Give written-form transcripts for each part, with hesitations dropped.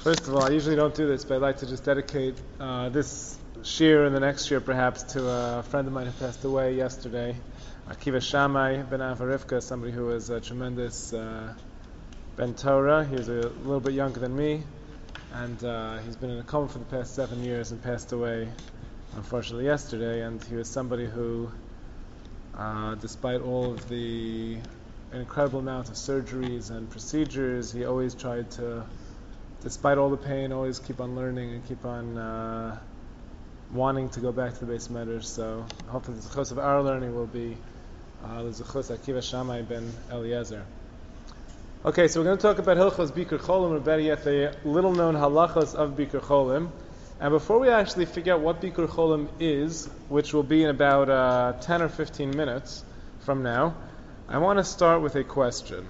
First of all, I usually don't do this, but I'd like to just dedicate this shir and the next year perhaps to a friend of mine who passed away yesterday, Akiva Shammai ben Avarivka, somebody who was a tremendous Ben Torah. He was a little bit younger than me, and he's been in a coma for the past 7 years and passed away, unfortunately, yesterday. And he was somebody who, despite all of the incredible amount of surgeries and procedures, he always tried to, despite all the pain, always keep on learning and keep on wanting to go back to the Beis Medrash. So hopefully the zechus of our learning will be the zechus Akiva Shammai ben Eliezer. Okay, so we're going to talk about Hilchos Bikur Cholim, or better yet, the little-known halachos of Bikur Cholim. And before we actually figure out what Bikur Cholim is, which will be in about 10 or 15 minutes from now, I want to start with a question.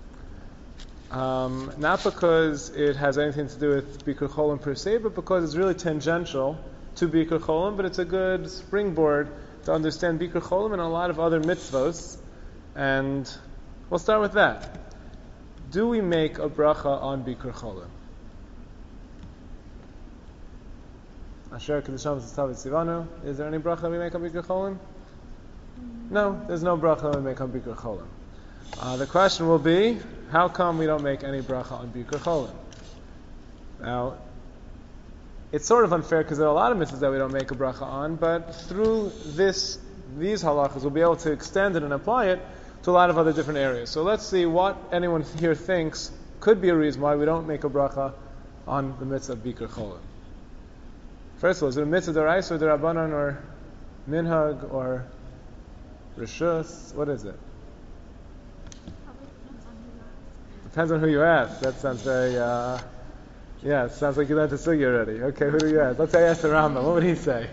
Not because it has anything to do with Bikur Cholim per se, but because it's really tangential to Bikur Cholim, but it's a good springboard to understand Bikur Cholim and a lot of other mitzvos. And we'll start with that. Do we make a bracha on Bikur Cholim? Asher Kedushav Tzav Tzivanu. Is there any bracha we make on Bikur Cholim? No, there's no bracha we make on Bikur Cholim. The question will be, how come we don't make any bracha on Bikur Cholim? Now, it's sort of unfair because there are a lot of mitzvahs that we don't make a bracha on, but through these halachas, we'll be able to extend it and apply it to a lot of other different areas. So let's see what anyone here thinks could be a reason why we don't make a bracha on the mitzvah of Bikur Cholim. First of all, is it a mitzvah d'oraisa or d'rabbanan or minhag or rishus? What is it? Depends on who you ask. That sounds very, it sounds like you learned the sugi already. Okay, who do you ask? Let's say I ask the Rambam. What would he say?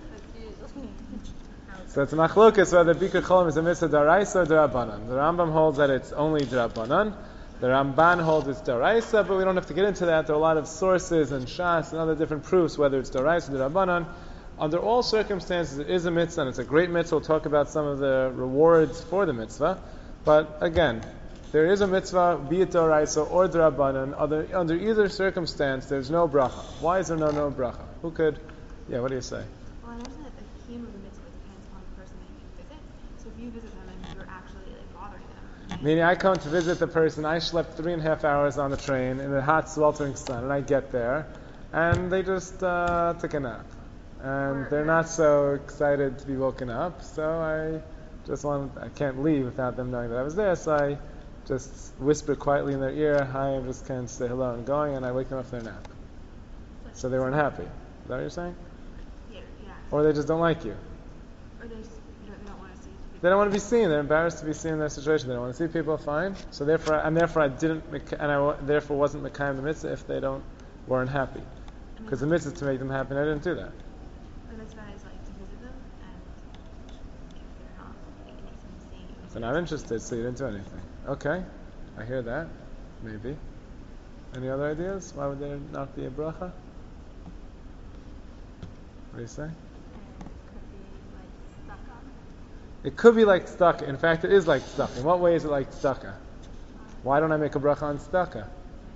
So it's a machlokas whether Bikur Cholim is a mitzvah d'oraisa or d'rabbanan. The Rambam holds that it's only d'rabbanan. The Ramban holds it's d'oraisa, but we don't have to get into that. There are a lot of sources and shas and other different proofs whether it's d'oraisa or d'rabbanan. Under all circumstances, it is a mitzvah, and it's a great mitzvah. We'll talk about some of the rewards for the mitzvah. But again, there is a mitzvah, be it d'oraisa or d'rabbanan. Under either circumstance, there's no bracha. Why is there no bracha? Who could? Yeah, what do you say? Well, I understand that the kiyum of the mitzvah depends on the person that you visit. So if you visit them and you're actually bothering them. Meaning I come to visit the person, I slept 3.5 hours on the train in the hot, sweltering sun, and I get there, and they just took a nap. And they're not so excited to be woken up, so I can't leave without them knowing that I was there, so I just whisper quietly in their ear, hi, I'm just going to say hello and going, and I wake them up from their nap. So they weren't happy. Is that what you're saying? Yeah. Or they just don't like you. Or they just don't want to see people. They don't want to be seen. They're embarrassed to be seen in their situation. They don't want to see people. Fine. So therefore I therefore wasn't mekayim the mitzvah if they weren't happy. Because the mitzvah is to make them happy, and I didn't do that. The mitzvah is to visit them, and if they're not, it makes them seeing you. They're not interested, so you didn't do anything. Okay, I hear that. Maybe. Any other ideas? Why would there not be a bracha? What do you say? It could be like tzedakah. In fact, it is like tzedakah. In what way is it like tzedakah? Why don't I make a bracha on tzedakah?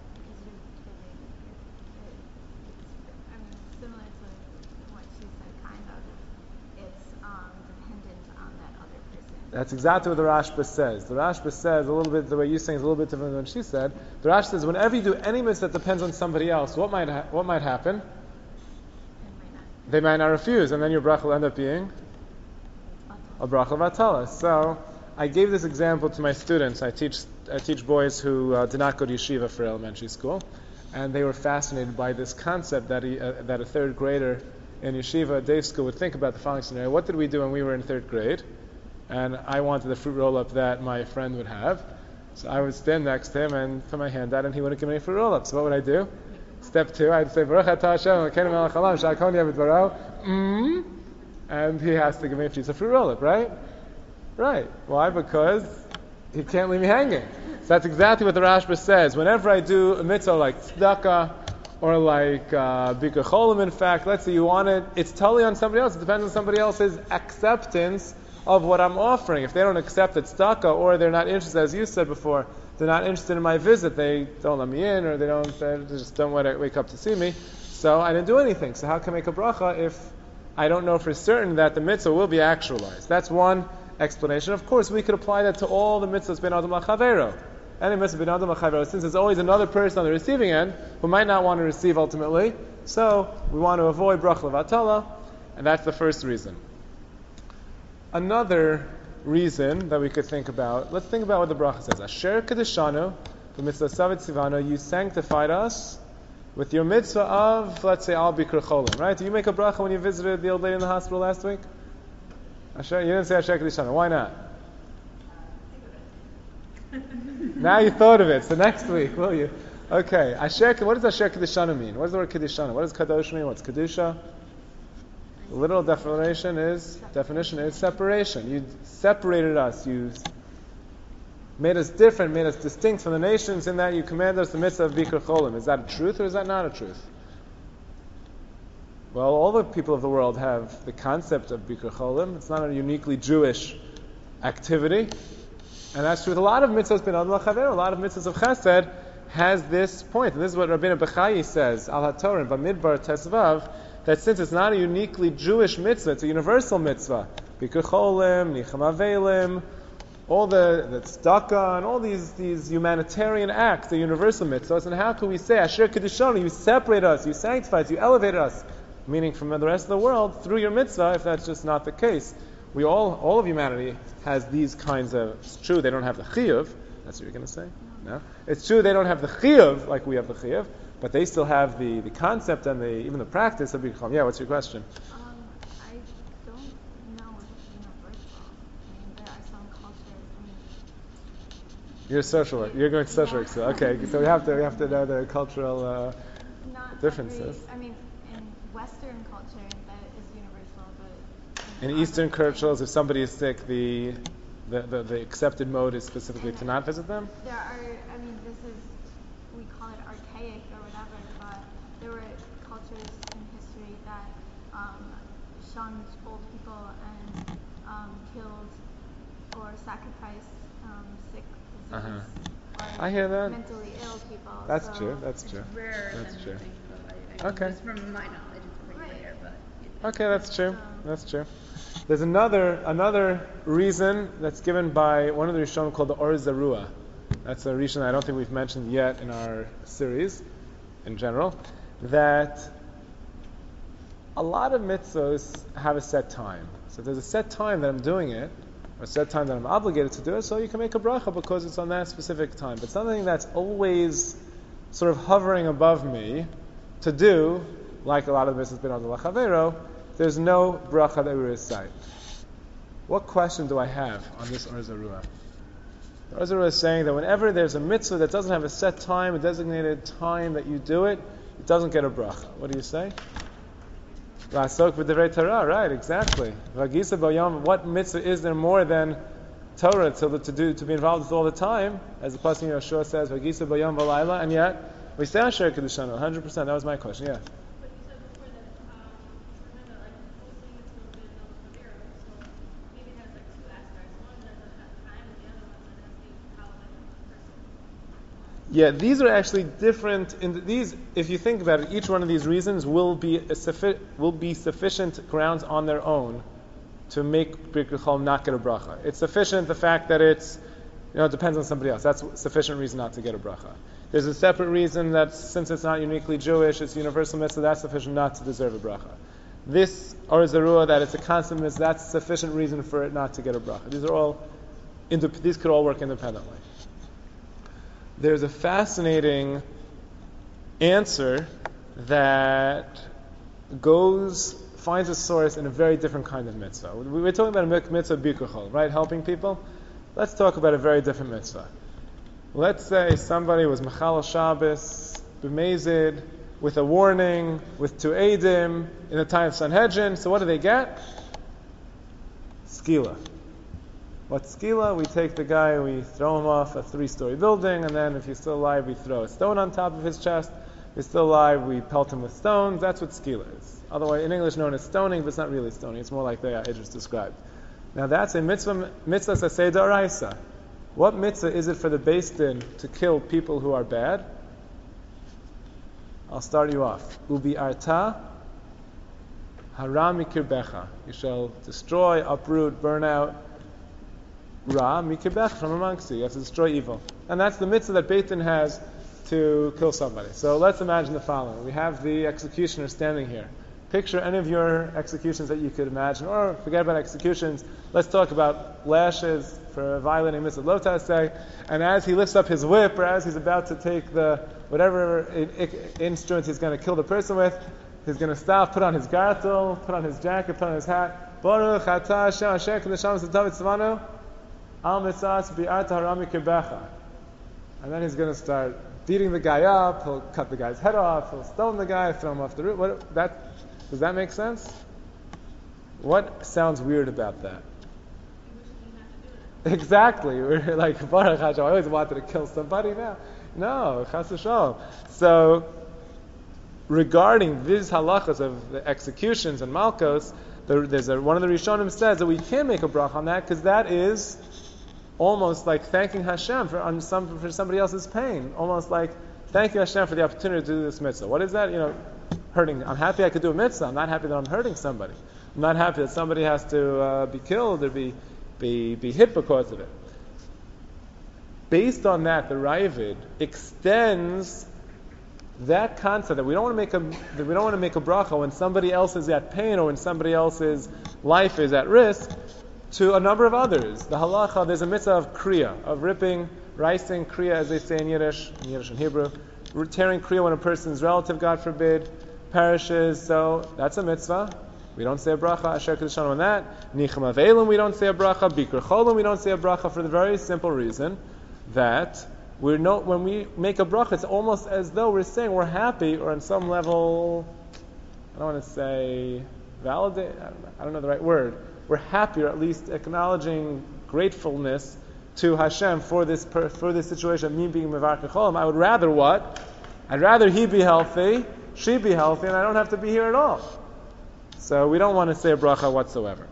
Similar to what she said, kind of. It's dependent on that other person. That's exactly what the Rashba says. The Rashba says a little bit, the way you're saying is a little bit different than what she said. The Rashba says, whenever you do any mitzvah that depends on somebody else, what might happen? They might not refuse, and then your bracha will end up being a bracha vatala. So I gave this example to my students. I teach boys who did not go to yeshiva for elementary school, and they were fascinated by this concept that a third grader in yeshiva day school would think about the following scenario: what did we do when we were in third grade? And I wanted the fruit roll-up that my friend would have, so I would stand next to him and put my hand out, and he wouldn't give me any fruit roll-up. So what would I do? Step 2, I'd say Baruch atah Hashem Elokeinu melech haolam sha'alkoni b'dvaro, and he has to give me a piece of fruit roll-up, right? Right. Why? Because he can't leave me hanging. So that's exactly what the Rashba says. Whenever I do a mitzvah like tzedakah or like Bikur Cholim, in fact, let's say you want it, it's totally on somebody else. It depends on somebody else's acceptance of what I'm offering. If they don't accept it tzedakah, or they're not interested, as you said before, they're not interested in my visit. They don't let me in, or they just don't want to wake up to see me. So I didn't do anything. So how can I make a bracha if I don't know for certain that the mitzvah will be actualized? That's one explanation. Of course, we could apply that to all the mitzvahs ben adam lachavero. Any mitzvah ben adam lachavero, since there's always another person on the receiving end who might not want to receive ultimately. So we want to avoid bracha levatala, and that's the first reason. Another reason that we could think about, let's think about what the bracha says. Asher kedeshanu, the mitzvah savet sivano, you sanctified us with your mitzvah of, let's say, al bikr cholim, right? Do you make a bracha when you visited the old lady in the hospital last week? Asher, you didn't say Asher kedeshanu. Why not? Now you thought of it. So next week, will you? Okay. Asher. What does Asher kedeshanu mean? What does the word kedeshanu? What does kadosh mean? What's kedusha? The literal definition is separation. You separated us. You made us different, made us distinct from the nations in that you commanded us the mitzvah of Bikr Cholim. Is that a truth or is that not a truth? Well, all the people of the world have the concept of Bikr Cholim. It's not a uniquely Jewish activity. And that's true with a lot of mitzvahs ben Adam Lachaver, a lot of mitzvahs of Chesed has this point. And this is what Rabbeinu Bechayi says, Al HaTorah in Bamidbar Tesvav, that since it's not a uniquely Jewish mitzvah, it's a universal mitzvah. Bikr Cholim, Nicham Avelim, all the tzedakah, and all these humanitarian acts, the universal mitzvahs. And how can we say, Asher Kedishonu, you separate us, you sanctify us, you elevated us, meaning from the rest of the world, through your mitzvah, if that's just not the case? We all of humanity has these kinds of, it's true they don't have the chiyuv, that's what you're going to say? No? It's true they don't have the chiyuv like we have the chiyuv, but they still have the concept and even the practice of Bikr Cholim. Yeah, what's your question? I don't know if it's universal. I mean, there are some cultures. You're a social worker. You're going to social work. So okay, so we have to know the cultural differences. I mean, in Western culture, that is universal, but in Eastern cultures, if somebody is sick, the accepted mode is specifically to not visit them. There are. I mean, we call it archaic or whatever, but there were cultures in history that shunned old people and killed or sacrificed sick, disease, or I hear that. mentally ill people. That's true. That's It's true. rarer That's than true. you think, but Okay. just from my knowledge, it's pretty rare, but... Okay, that's true. That's true. There's another reason that's given by one of the Rishonim called the Or Zarua. That's a Rishon I don't think we've mentioned yet in our series, in general, that a lot of mitzvahs have a set time. So if there's a set time that I'm doing it, or a set time that I'm obligated to do it, so you can make a bracha because it's on that specific time. But something that's always sort of hovering above me to do, like a lot of the mitzvahs ben Adam Lachavero, there's no bracha that we recite. What question do I have on this Or Zarua? The Or Zarua is saying that whenever there's a mitzvah that doesn't have a set time, a designated time that you do it, it doesn't get a bracha. What do you say? Lasok b'divrei Torah, right? Exactly. Vagisa b'yom. What mitzvah is there more than Torah to be involved with all the time? As the pasuk in Yeshua says, Vagisa b'yom v'layla, and yet we say Asher Kedeshanu. 100%. That was my question. Yeah. But you said before that, remember, like, mostly it's a little bit of a so maybe it has like two aspects. One doesn't have time, and the other one that has the how like a person. Yeah, these are actually different. If you think about it, each one of these reasons will be sufficient grounds on their own to make Bikr Cholim not get a bracha. It's sufficient the fact that it depends on somebody else. That's sufficient reason not to get a bracha. There's a separate reason that since it's not uniquely Jewish, it's universal mitzvah, that's sufficient not to deserve a bracha. This Or Zarua, that it's a constant mitzvah, that's sufficient reason for it not to get a bracha. These could all work independently. There's a fascinating answer that finds a source in a very different kind of mitzvah. We're talking about a mitzvah Bikr Cholim, right? Helping people. Let's talk about a very different mitzvah. Let's say somebody was Mechal Shabbos, b'mezid, with a warning, with two Eidim, in the time of Sanhedrin. So what do they get? Skila. What's skila? We take the guy, we throw him off a 3-story building, and then if he's still alive, we throw a stone on top of his chest. If he's still alive, we pelt him with stones. That's what skila is. Otherwise, in English known as stoning, but it's not really stoning. It's more like the I just described. Now that's a mitzvah saseh d'oraisa. What mitzvah is it for the Beis Din to kill people who are bad? I'll start you off. Ubi arta hara mikirbecha. You shall destroy, uproot, burn out ra mikirbecha, from amongst you. You have to destroy evil. And that's the mitzvah that Beit Din has to kill somebody. So let's imagine the following. We have the executioner standing here. Picture any of your executions that you could imagine, or forget about executions. Let's talk about lashes for violating mitzvah lo say. And as he lifts up his whip, or as he's about to take the whatever instrument he's going to kill the person with, he's going to stop, put on his gartel, put on his jacket, put on his hat. Baruch atah Hashem asher kedeshanu David tzvanu al mitzvahs bi'arta harami kirbecha. And then he's going to start beating the guy up. He'll cut the guy's head off. He'll stone the guy, throw him off the roof. Does that make sense? What sounds weird about that? Exactly. We're like, Baruch Hashem, I always wanted to kill somebody now. No, chas v'shalom. So, regarding these halachas of the executions and malchos, one of the Rishonim says that we can make a bracha on that because that is almost like thanking Hashem for somebody else's pain. Almost like thanking Hashem for the opportunity to do this mitzvah. What is that? Hurting. I'm happy I could do a mitzvah. I'm not happy that I'm hurting somebody. I'm not happy that somebody has to be killed or be hit because of it. Based on that, the Ravid extends that concept that we don't want to make a bracha when somebody else is at pain or when somebody else's life is at risk to a number of others. The halacha, there's a mitzvah of kriya, of ripping, ricing, kriya as they say in Yiddish and Hebrew, tearing kriya when a person's relative, God forbid, perishes. So that's a mitzvah. We don't say a bracha, asher kedeshanu on that. Nicham avelim, we don't say a bracha. Bikr cholim, we don't say a bracha for the very simple reason that when we make a bracha, it's almost as though we're saying we're happy, or on some level, I don't want to say validate, I don't know the right word. We're happy, or at least acknowledging gratefulness to Hashem for this situation of me being mevarch cholim. I would rather what? I'd rather he be healthy, she be healthy, and I don't have to be here at all. So we don't want to say a bracha whatsoever.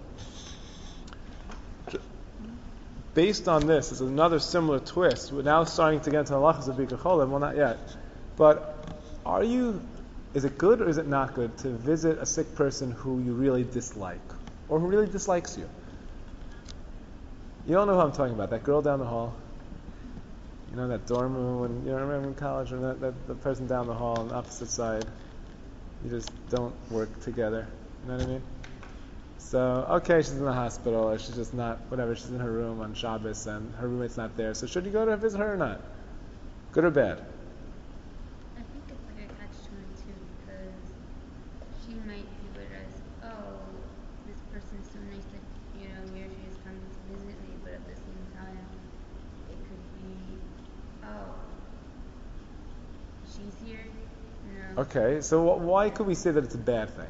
Based on this, is another similar twist. We're now starting to get into the halachas of Bikr Cholim. Well, not yet. But is it good or is it not good to visit a sick person who you really dislike, or who really dislikes you? You don't know who I'm talking about. That girl down the hall. You know that dorm room when you remember in college, or that the person down the hall on the opposite side. You just don't work together. You know what I mean? So, okay, she's in the hospital, or she's just not, whatever, she's in her room on Shabbos, and her roommate's not there. So should you go to visit her or not? Good or bad? I think it's like a catch-22, because she might view it as, oh, this person's so nice that, he or she is coming to visit me, but at the same time, it could be, oh, she's here? No. Okay, so why could we say that it's a bad thing?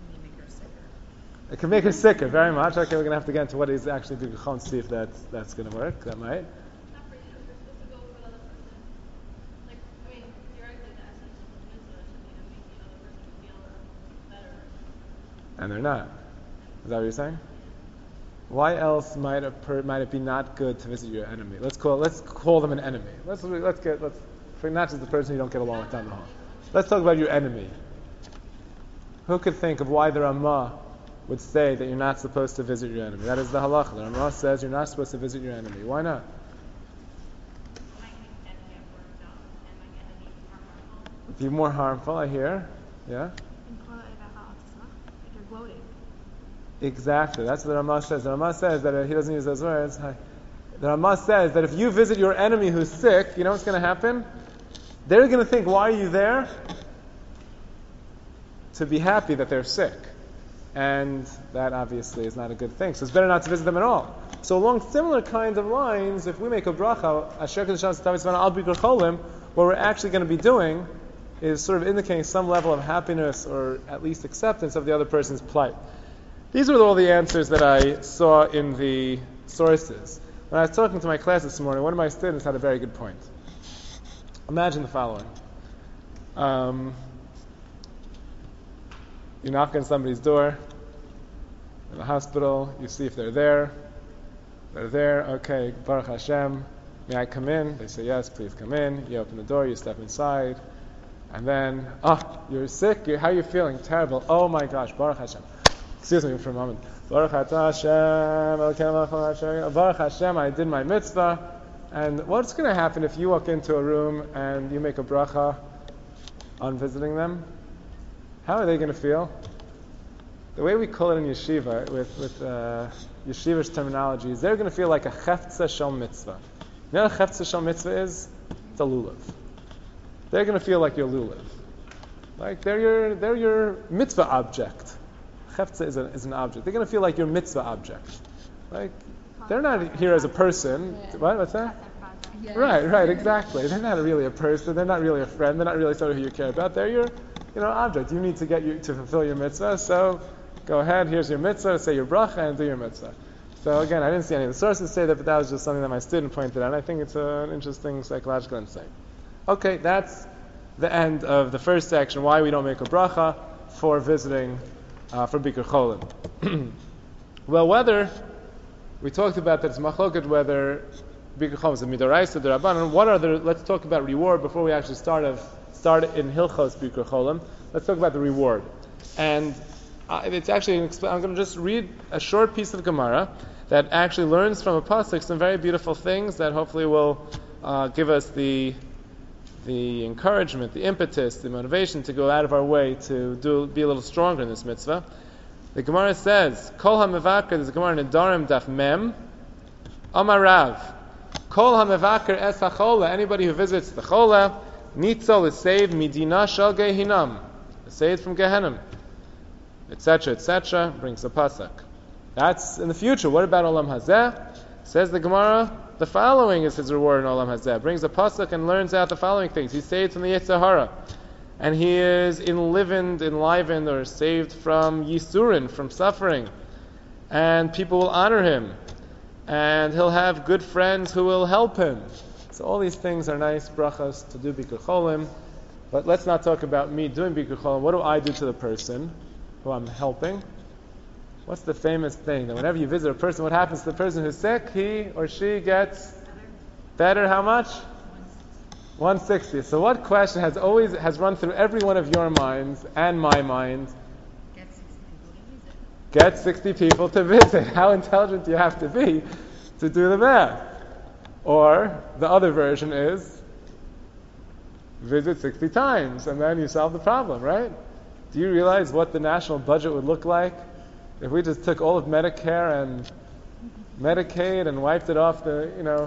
It can make her sicker, very much. Okay, we're going to have to get into what he's actually doing and see if that's going to work. That might. Not for you. You're supposed to go for the other person. Like, I mean, theoretically, the essence of the mitzvah should be to make the other person feel better. And they're not. Is that what you're saying? Why else might it be not good to visit your enemy? Let's call them an enemy. Let's for not just the person you don't get along with down the hall. Let's talk about your enemy. Who could think of why the Ramah would say that you're not supposed to visit your enemy? That is the halacha. The Ramah says you're not supposed to visit your enemy. Why not? Be more harmful, I hear. Yeah? You're gloating. Exactly. That's what the Ramah says. The Ramah says that he doesn't use those words. The Ramah says that if you visit your enemy who's sick, you know what's going to happen? They're going to think, why are you there? To be happy that they're sick. And that obviously is not a good thing. So it's better not to visit them at all. So along similar kinds of lines, if we make a bracha, Asher Kedeshanu David Tzvanu Al Bikr Cholim, what we're actually going to be doing is sort of indicating some level of happiness or at least acceptance of the other person's plight. These were all the answers that I saw in the sources. When I was talking to my class this morning, one of my students had a very good point. Imagine the following. You knock on somebody's door in the hospital, you see if they're there. They're there, okay, Baruch Hashem. may I come in? They say, yes, please come in. You open the door, you step inside. And then, you're sick? How are you feeling? Terrible. Oh my gosh, Baruch Hashem. Excuse me for a moment. Baruch Hashem, Baruch Hashem, I did my mitzvah. And what's going to happen if you walk into a room and you make a bracha on visiting them? How are they going to feel? The way we call it in yeshiva, with yeshiva's terminology, is they're going to feel like a cheftza shel mitzvah. You know what a cheftza shel mitzvah is? It's a lulav. They're going to feel like your lulav. Like they're your mitzvah object. Cheftza is an object. They're going to feel like your mitzvah object. Like, they're not here as a person. What? What's that? Yeah. Right, exactly. They're not really a person. They're not really a friend. They're not really somebody who you care about. They're your, object. You need to to fulfill your mitzvah. So, go ahead. Here's your mitzvah. Say your bracha and do your mitzvah. So again, I didn't see any of the sources say that, but that was just something that my student pointed out. And I think it's an interesting psychological insight. Okay, that's the end of the first section. Why we don't make a bracha for visiting for Bikur Cholim. Well, whether we talked about that it's machloket whether Bikur Cholim is a midoraisa, the rabbanon. Let's talk about reward before we actually start in Hilchos Bikur Cholim. Let's talk about the reward. And it's actually, I'm going to just read a short piece of Gemara that actually learns from a pasuk some very beautiful things that hopefully will give us the encouragement, the impetus, the motivation to go out of our way to be a little stronger in this mitzvah. The Gemara says, Kol HaMevaker, there's a Gemara in Darim Daf Mem, Amar Rav, Kol HaMevaker Es HaChola, anybody who visits the Chola, Nitzol is saved, Midina Shal Gehinam, saved from Gehenna, etc., brings the pasuk. That's in the future. What about Olam Hazeh? Says the Gemara, the following is his reward in Olam Hazeh. Brings a pasuk and learns out the following things. He's saved from the Yetzer Hara, and he is enlivened, or saved from Yisurin, from suffering, and people will honor him, and he'll have good friends who will help him. So all these things are nice brachas to do Bikur Cholim, but let's not talk about me doing Bikur Cholim. What do I do to the person who I'm helping? What's the famous thing? That whenever you visit a person, what happens to the person who's sick? He or she gets better how much? 160. So what question has run through every one of your minds and my mind? Get 60 people to visit. How intelligent do you have to be to do the math? Or the other version is visit 60 times and then you solve the problem, right? Do you realize what the national budget would look like if we just took all of Medicare and Medicaid and wiped it off the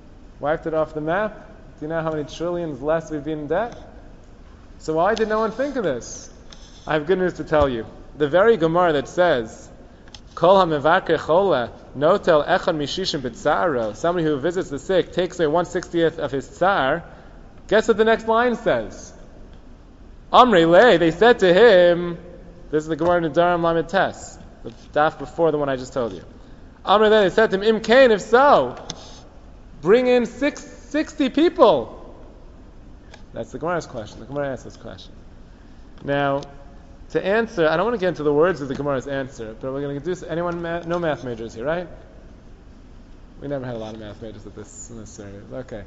map? Do you know how many trillions less we've been in debt? So why did no one think of this? I have good news to tell you. The very Gemara that says, Kol HaMevaker Chola, Notel Echad Mishishim B'Tzaro, somebody who visits the sick takes away 1/60th of his tzar, guess what the next line says? Amrei Le, they said to him, this is the Gemara in Darim Lamed Tes, the daf before the one I just told you. Amrei Le, they said to him, Im Kain, if so, bring in 60 people. That's the Gemara's question. The Gemara asks this question. Now, to answer, I don't want to get into the words of the Gemara's answer, but we're going to do, no math majors here, right? We never had a lot of math majors in this series. Okay.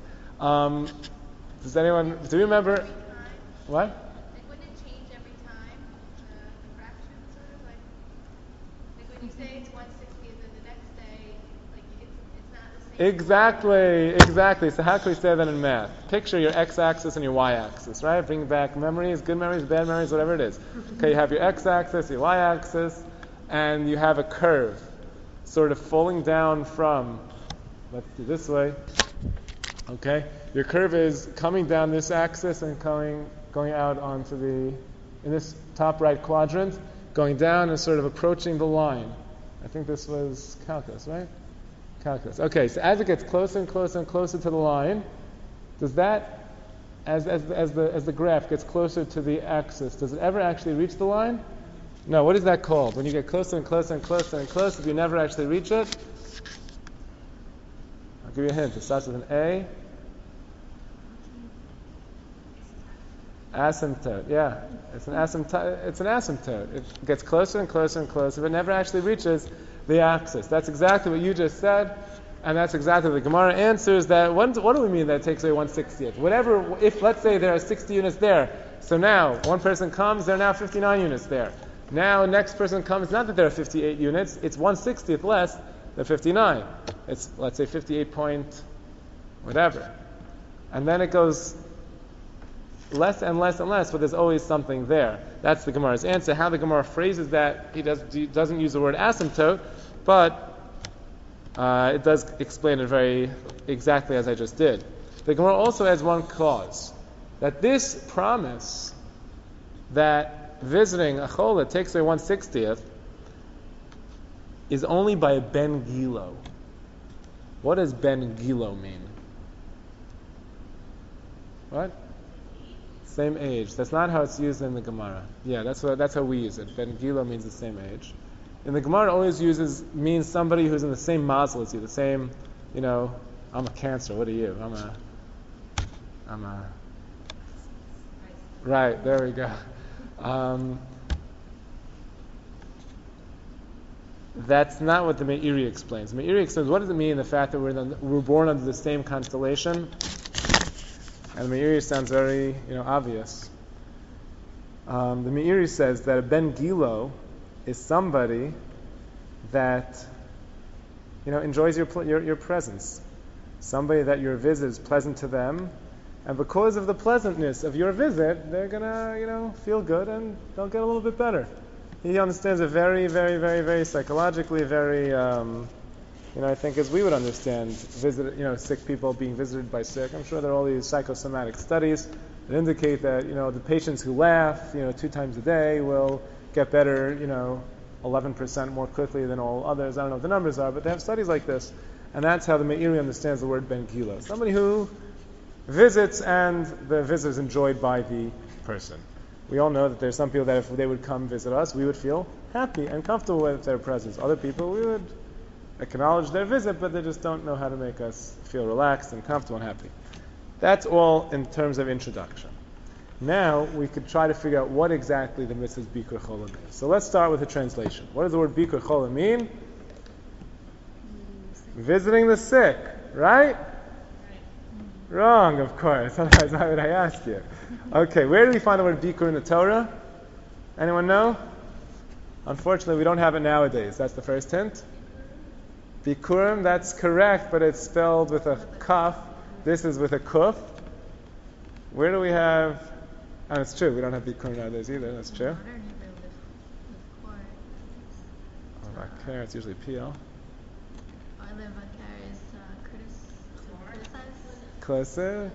Does anyone, do you remember, what? Like, wouldn't it change every time, the fraction, sort of? Like when you say it's 1/60th, and the next day, like, it's not the same. Exactly. So how can we say that in math? Picture your x-axis and your y-axis, right? Bring back memories, good memories, bad memories, whatever it is. Okay, you have your x-axis, your y-axis, and you have a curve sort of falling down from, let's do this way. Okay, your curve is coming down this axis and going out onto in this top right quadrant, going down and sort of approaching the line. I think this was calculus, right? Calculus. Okay, so as it gets closer and closer and closer to the line, does that, as the graph gets closer to the axis, does it ever actually reach the line? No. What is that called? When you get closer and closer and closer and closer, if you never actually reach it? I'll give you a hint. It starts with an A. Asymptote. Yeah, it's an asymptote. It gets closer and closer and closer, but never actually reaches the axis. That's exactly what you just said. And that's exactly the Gemara answers that. What do we mean that it takes away 1/60th? Whatever, if let's say there are 60 units there, so now one person comes, there are now 59 units there. Now next person comes, not that there are 58 units, it's 1/60th less than 59. It's, let's say, 58 point whatever. And then it goes less and less and less, but there's always something there. That's the Gemara's answer. How the Gemara phrases that, he doesn't use the word asymptote, but it does explain it very exactly as I just did. The Gemara also adds one clause, that this promise that visiting a chola takes away 1/60th is only by a ben gilo. What does ben gilo mean? What? Same age. That's not how it's used in the Gemara. Yeah, that's how we use it. Ben gilo means the same age. And the Gemara always means somebody who's in the same mazel as you, the same, I'm a Cancer, what are you? I'm a right, there we go. That's not what the Meiri explains. The Meiri explains, what does it mean, the fact that we're born under the same constellation? And the Meiri sounds very, obvious. The Meiri says that a Ben Gilo is somebody that, enjoys your presence. Somebody that your visit is pleasant to them, and because of the pleasantness of your visit, they're gonna, feel good, and they'll get a little bit better. He understands it very, very, very, very psychologically, very, I think as we would understand, sick people being visited by sick. I'm sure there are all these psychosomatic studies that indicate that, the patients who laugh, 2 times a day will get better, 11% more quickly than all others. I don't know what the numbers are, but they have studies like this. And that's how the Meiri understands the word ben gilo. Somebody who visits and the visit is enjoyed by the person. We all know that there's some people that if they would come visit us, we would feel happy and comfortable with their presence. Other people, we would acknowledge their visit, but they just don't know how to make us feel relaxed and comfortable and happy. That's all in terms of introduction. Now we could try to figure out what exactly the mitzvah Bikur Chola means. So let's start with the translation. What does the word Bikur Chola mean? Visiting the sick, right? Wrong, of course. Otherwise, why would I ask you? Okay, where do we find the word Bikur in the Torah? Anyone know? Unfortunately, we don't have it nowadays. That's the first hint. Bikurim, that's correct, but it's spelled with a kaf. This is with a kuf. Where do we have... And it's true, we don't have Bikurim nowadays either, that's true. Bakar, it's usually PL. Closer.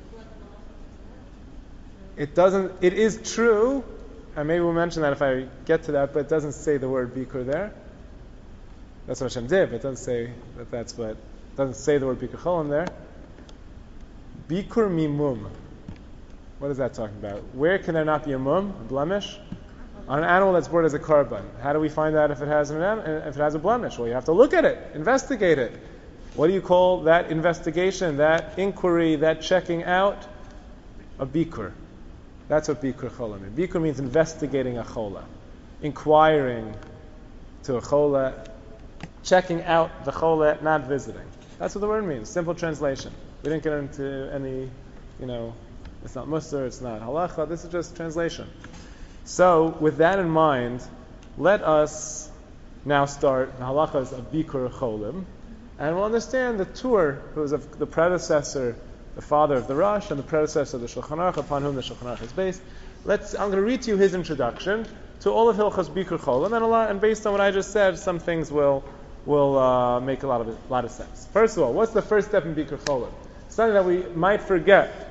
It is true, and maybe we'll mention that if I get to that, but it doesn't say the word Bikur there. That's what Hashem did, but it doesn't say it doesn't say the word Bikur Cholim there. Bikur mimum. What is that talking about? Where can there not be a mum, a blemish? On an animal that's brought as a korban. How do we find out if it has a blemish? Well, you have to look at it, investigate it. What do you call that investigation, that inquiry, that checking out? A bikur. That's what bikur chola means. Bikur means investigating a chola, inquiring to a chola, checking out the chola, not visiting. That's what the word means. Simple translation. We didn't get into any, it's not musar, it's not halacha. This is just translation. So, with that in mind, let us now start. The halacha is a bikur cholim. And we'll understand the Tur, who is the predecessor, the father of the Rosh, and the predecessor of the Shulchan Aruch, upon whom the Shulchan Aruch is based. I'm going to read to you his introduction to all of Hilchos Bikur Cholim, and based on what I just said, some things will make a lot of sense. First of all, what's the first step in Bikur Cholim? Something that we might forget.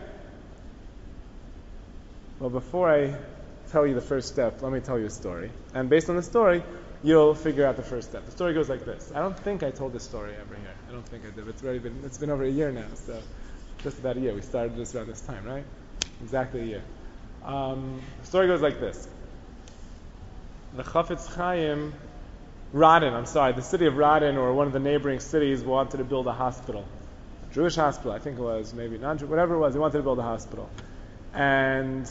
Well, before I tell you the first step, let me tell you a story. And based on the story, you'll figure out the first step. The story goes like this. I don't think I told this story ever here. I don't think I did. It's been over a year now, so just about a year. We started this around this time, right? Exactly a year. The story goes like this. The Chafetz Chaim, the city of Radin, or one of the neighboring cities, wanted to build a hospital. A Jewish hospital, I think it was, maybe not, whatever it was, they wanted to build a hospital. And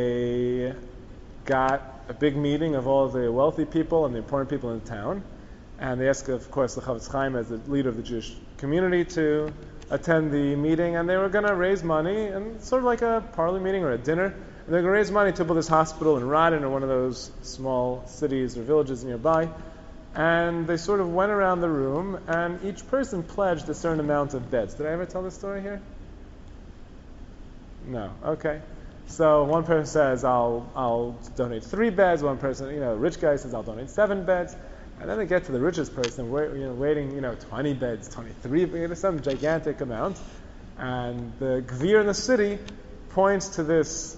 they got a big meeting of all the wealthy people and the important people in the town, And they asked, of course, the Chavetz Chaim as the leader of the Jewish community to attend the meeting, and they were going to raise money, and sort of like a parley meeting or a dinner. And they're going to raise money to build this hospital in Radin or one of those small cities or villages nearby. And they sort of went around the room, and each person pledged a certain amount of beds. Did I ever tell this story here? No. Okay. So one person says, I'll donate 3 beds. One person, a rich guy says, I'll donate 7 beds. And then they get to the richest person, waiting, 20 beds, 23, some gigantic amount. And the Gvir in the city points this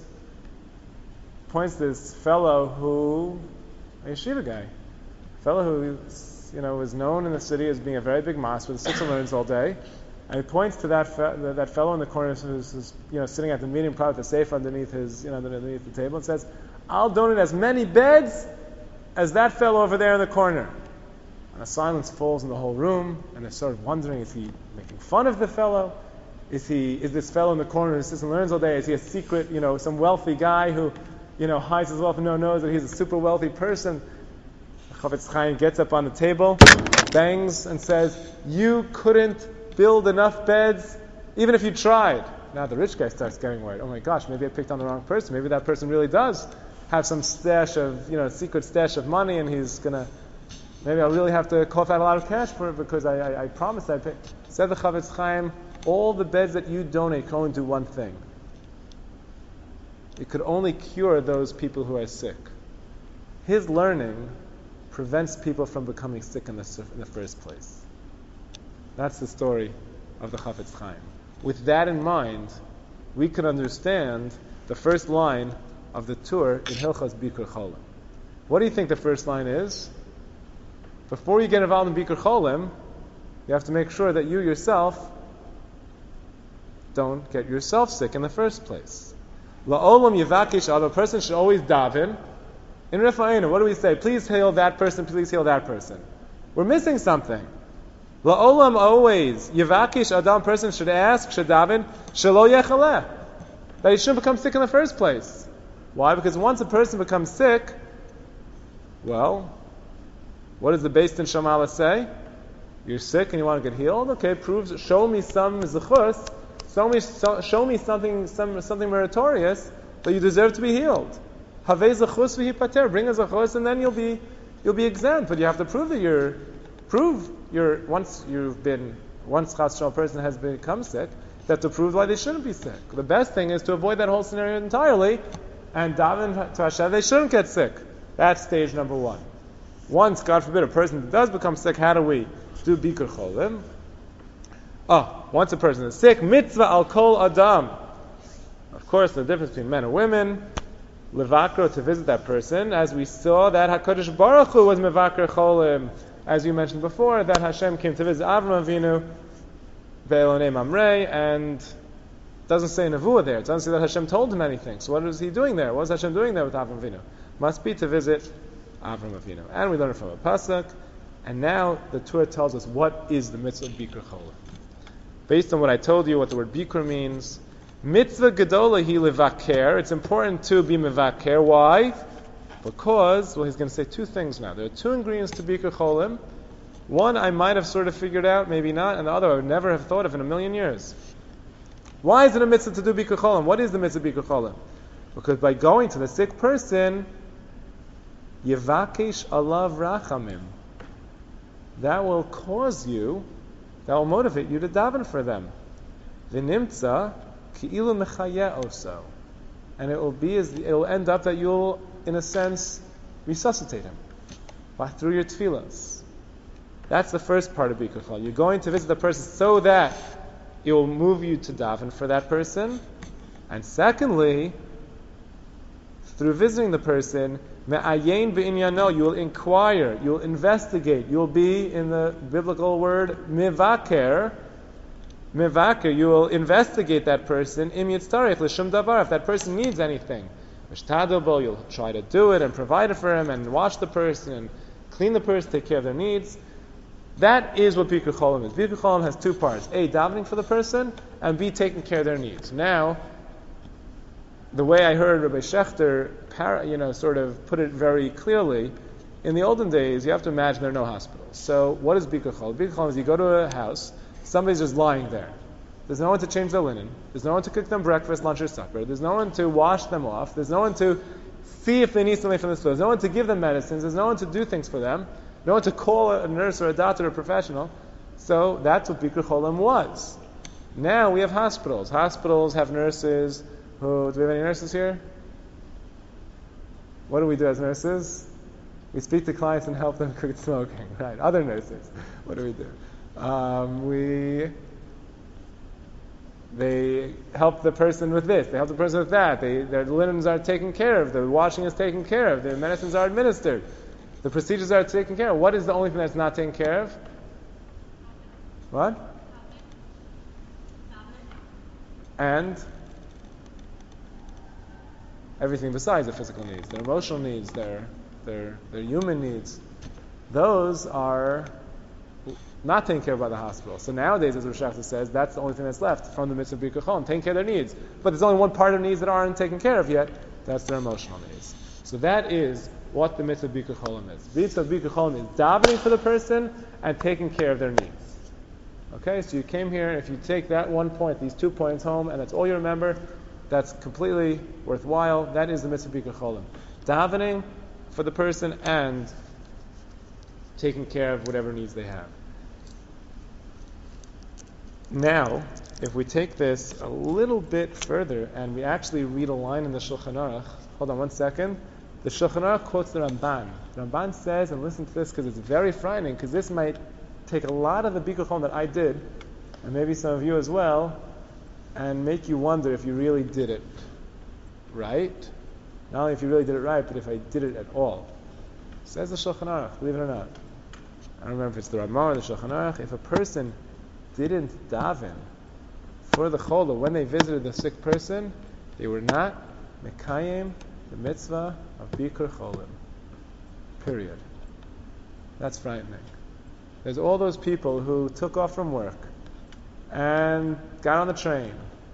fellow who, a yeshiva guy, fellow who, was known in the city as being a very big mas with 6 learns all day. And he points to that fellow in the corner who's sitting at the meeting, probably with the safe underneath underneath the table, and says, I'll donate as many beds as that fellow over there in the corner. And a silence falls in the whole room, and they're sort of wondering, is he making fun of the fellow? Is this fellow in the corner who sits and learns all day, is he a secret, some wealthy guy who, hides his wealth and no one knows that he's a super wealthy person? The Chavetz Chaim gets up on the table, bangs, and says, you couldn't build enough beds, even if you tried. Now the rich guy starts getting worried. Oh my gosh, maybe I picked on the wrong person. Maybe that person really does have some stash of, secret stash of money, and he's maybe I'll really have to cough out a lot of cash for it because I promised I'd pay. Said the Chavetz Chaim, all the beds that you donate can only do one thing. It could only cure those people who are sick. His learning prevents people from becoming sick in the first place. That's the story of the Chavetz Chaim. With that in mind, we can understand the first line of the tour in Hilchos Bikur Cholim. What do you think the first line is? Before you get involved in Bikur Cholim, you have to make sure that you yourself don't get yourself sick in the first place. La'olam yivakish, a person should always daven. In Rifa'inu, what do we say? Please heal that person, please heal that person. We're missing something. La'olam always, yivakish adam, person should ask, should daven, shelo yechaleh, that he shouldn't become sick in the first place. Why? Because once a person becomes sick, well, what does the Beis Din Shamala say? You're sick and you want to get healed? Okay, show me some zechus, show me something meritorious that you deserve to be healed. Havei zechus v'hipater, bring a zechus and then you'll be exempt. But you have to prove that once chas v'shalom person has become sick, you have to prove why they shouldn't be sick. The best thing is to avoid that whole scenario entirely and daven to Hashem they shouldn't get sick. That's stage number 1. Once, God forbid, a person does become sick, how do we do Bikur Cholim? Once a person is sick, mitzvah al kol adam. Of course, the difference between men and women, levakro, to visit that person, as we saw that HaKadosh Baruch Hu was mevakar cholim, as you mentioned before, that Hashem came to visit Avram Avinu, ve'elonei mamrei, and doesn't say nevuah there. It doesn't say that Hashem told him anything. So what is he doing there? What is Hashem doing there with Avram Avinu? Must be to visit Avram Avinu. And we learn it from a pasuk. And now the Torah tells us what is the mitzvah of Bikur Cholim. Based on what I told you, what the word Bikur means, mitzvah gedola hi levaker. It's important to be mevaker. Why? Because, he's going to say 2 things now. There are 2 ingredients to Bikur Cholim. One I might have sort of figured out, maybe not, and the other I would never have thought of in a million years. Why is it a mitzvah to do Bikur Cholim? What is the mitzvah of Bikur Cholim? Because by going to the sick person, Yevakish alav rachamim, that will motivate you to daven for them. V'nimtza ki'ilu mechayeh oso, and it will end up that you'll, in a sense, resuscitate him through your tefillas. That's the first part of Bikur Cholim. You're going to visit the person so that it will move you to daven for that person. And secondly, through visiting the person, me'ayin b'inyano, you will inquire, you will investigate, you will be, in the biblical word, mivaker, you will investigate that person, im yitztarech l'shum davar, if that person needs anything. Mishtadabo, you'll try to do it and provide it for him and wash the person and clean the person, take care of their needs. That is what Bikur Cholim is. Bikur Cholim has 2 parts. A, davening for the person, and B, taking care of their needs. Now, the way I heard Rabbi Shechter, sort of put it very clearly, in the olden days, you have to imagine there are no hospitals. So what is Bikur Cholim? Bikur Cholim is you go to a house, somebody's just lying there. There's no one to change their linen. There's no one to cook them breakfast, lunch, or supper. There's no one to wash them off. There's no one to see if they need something from the store. There's no one to give them medicines. There's no one to do things for them. No one to call a nurse or a doctor or a professional. So that's what Bikur Cholim was. Now we have hospitals. Hospitals have nurses who... Do we have any nurses here? What do we do as nurses? We speak to clients and help them quit smoking. Right. Other nurses. What do we do? They help the person with this. They help the person with that. Their linens are taken care of. The washing is taken care of. Their medicines are administered. The procedures are taken care of. What is the only thing that's not taken care of? What? And everything besides the physical needs, their emotional needs, their human needs. Those are not taken care of by the hospital. So nowadays, as Rosh Hashanah says, that's the only thing that's left from the mitzvah Bikur Cholim, taking care of their needs. But there's only one part of needs that aren't taken care of yet. That's their emotional needs. So that is what the mitzvah Bikur Cholim is. The mitzvah Bikur Cholim is davening for the person and taking care of their needs. Okay, so you came here, and if you take that one point, these 2 points home, and that's all you remember, that's completely worthwhile. That is the mitzvah Bikur Cholim. Davening for the person and taking care of whatever needs they have. Now, if we take this a little bit further and we actually read a line in the Shulchan Aruch, hold on one second. The Shulchan Aruch quotes the Ramban. The Ramban says, and listen to this because it's very frightening, because this might take a lot of the Bikur Cholim that I did, and maybe some of you as well, and make you wonder if you really did it right. Not only if you really did it right, but if I did it at all. Says the Shulchan Aruch, believe it or not. I don't remember if it's the Ramah or the Shulchan Aruch. If a person didn't daven for the chola when they visited the sick person, they were not mekayim the mitzvah of Bikur Cholim. Period. That's frightening. There's all those people who took off from work and got on the train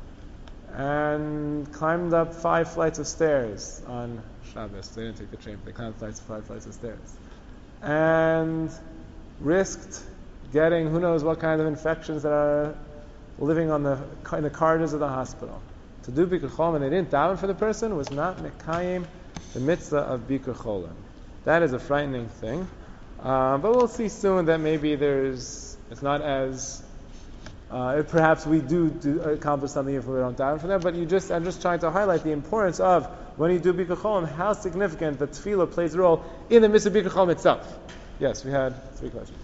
and climbed up 5 flights of stairs on Shabbos. They didn't take the train, but they climbed 5 flights of stairs. And risked getting who knows what kind of infections that are living in the corridors of the hospital. To do Bikur Cholim and they didn't daven for the person was not mekayim the mitzvah of Bikur Cholim. That is a frightening thing. But we'll see soon that maybe it's not as perhaps we do accomplish something if we don't daven for them. But I'm just trying to highlight the importance of when you do Bikur Cholim, how significant the tefillah plays a role in the mitzvah Bikur Cholim itself. Yes, we had 3 questions.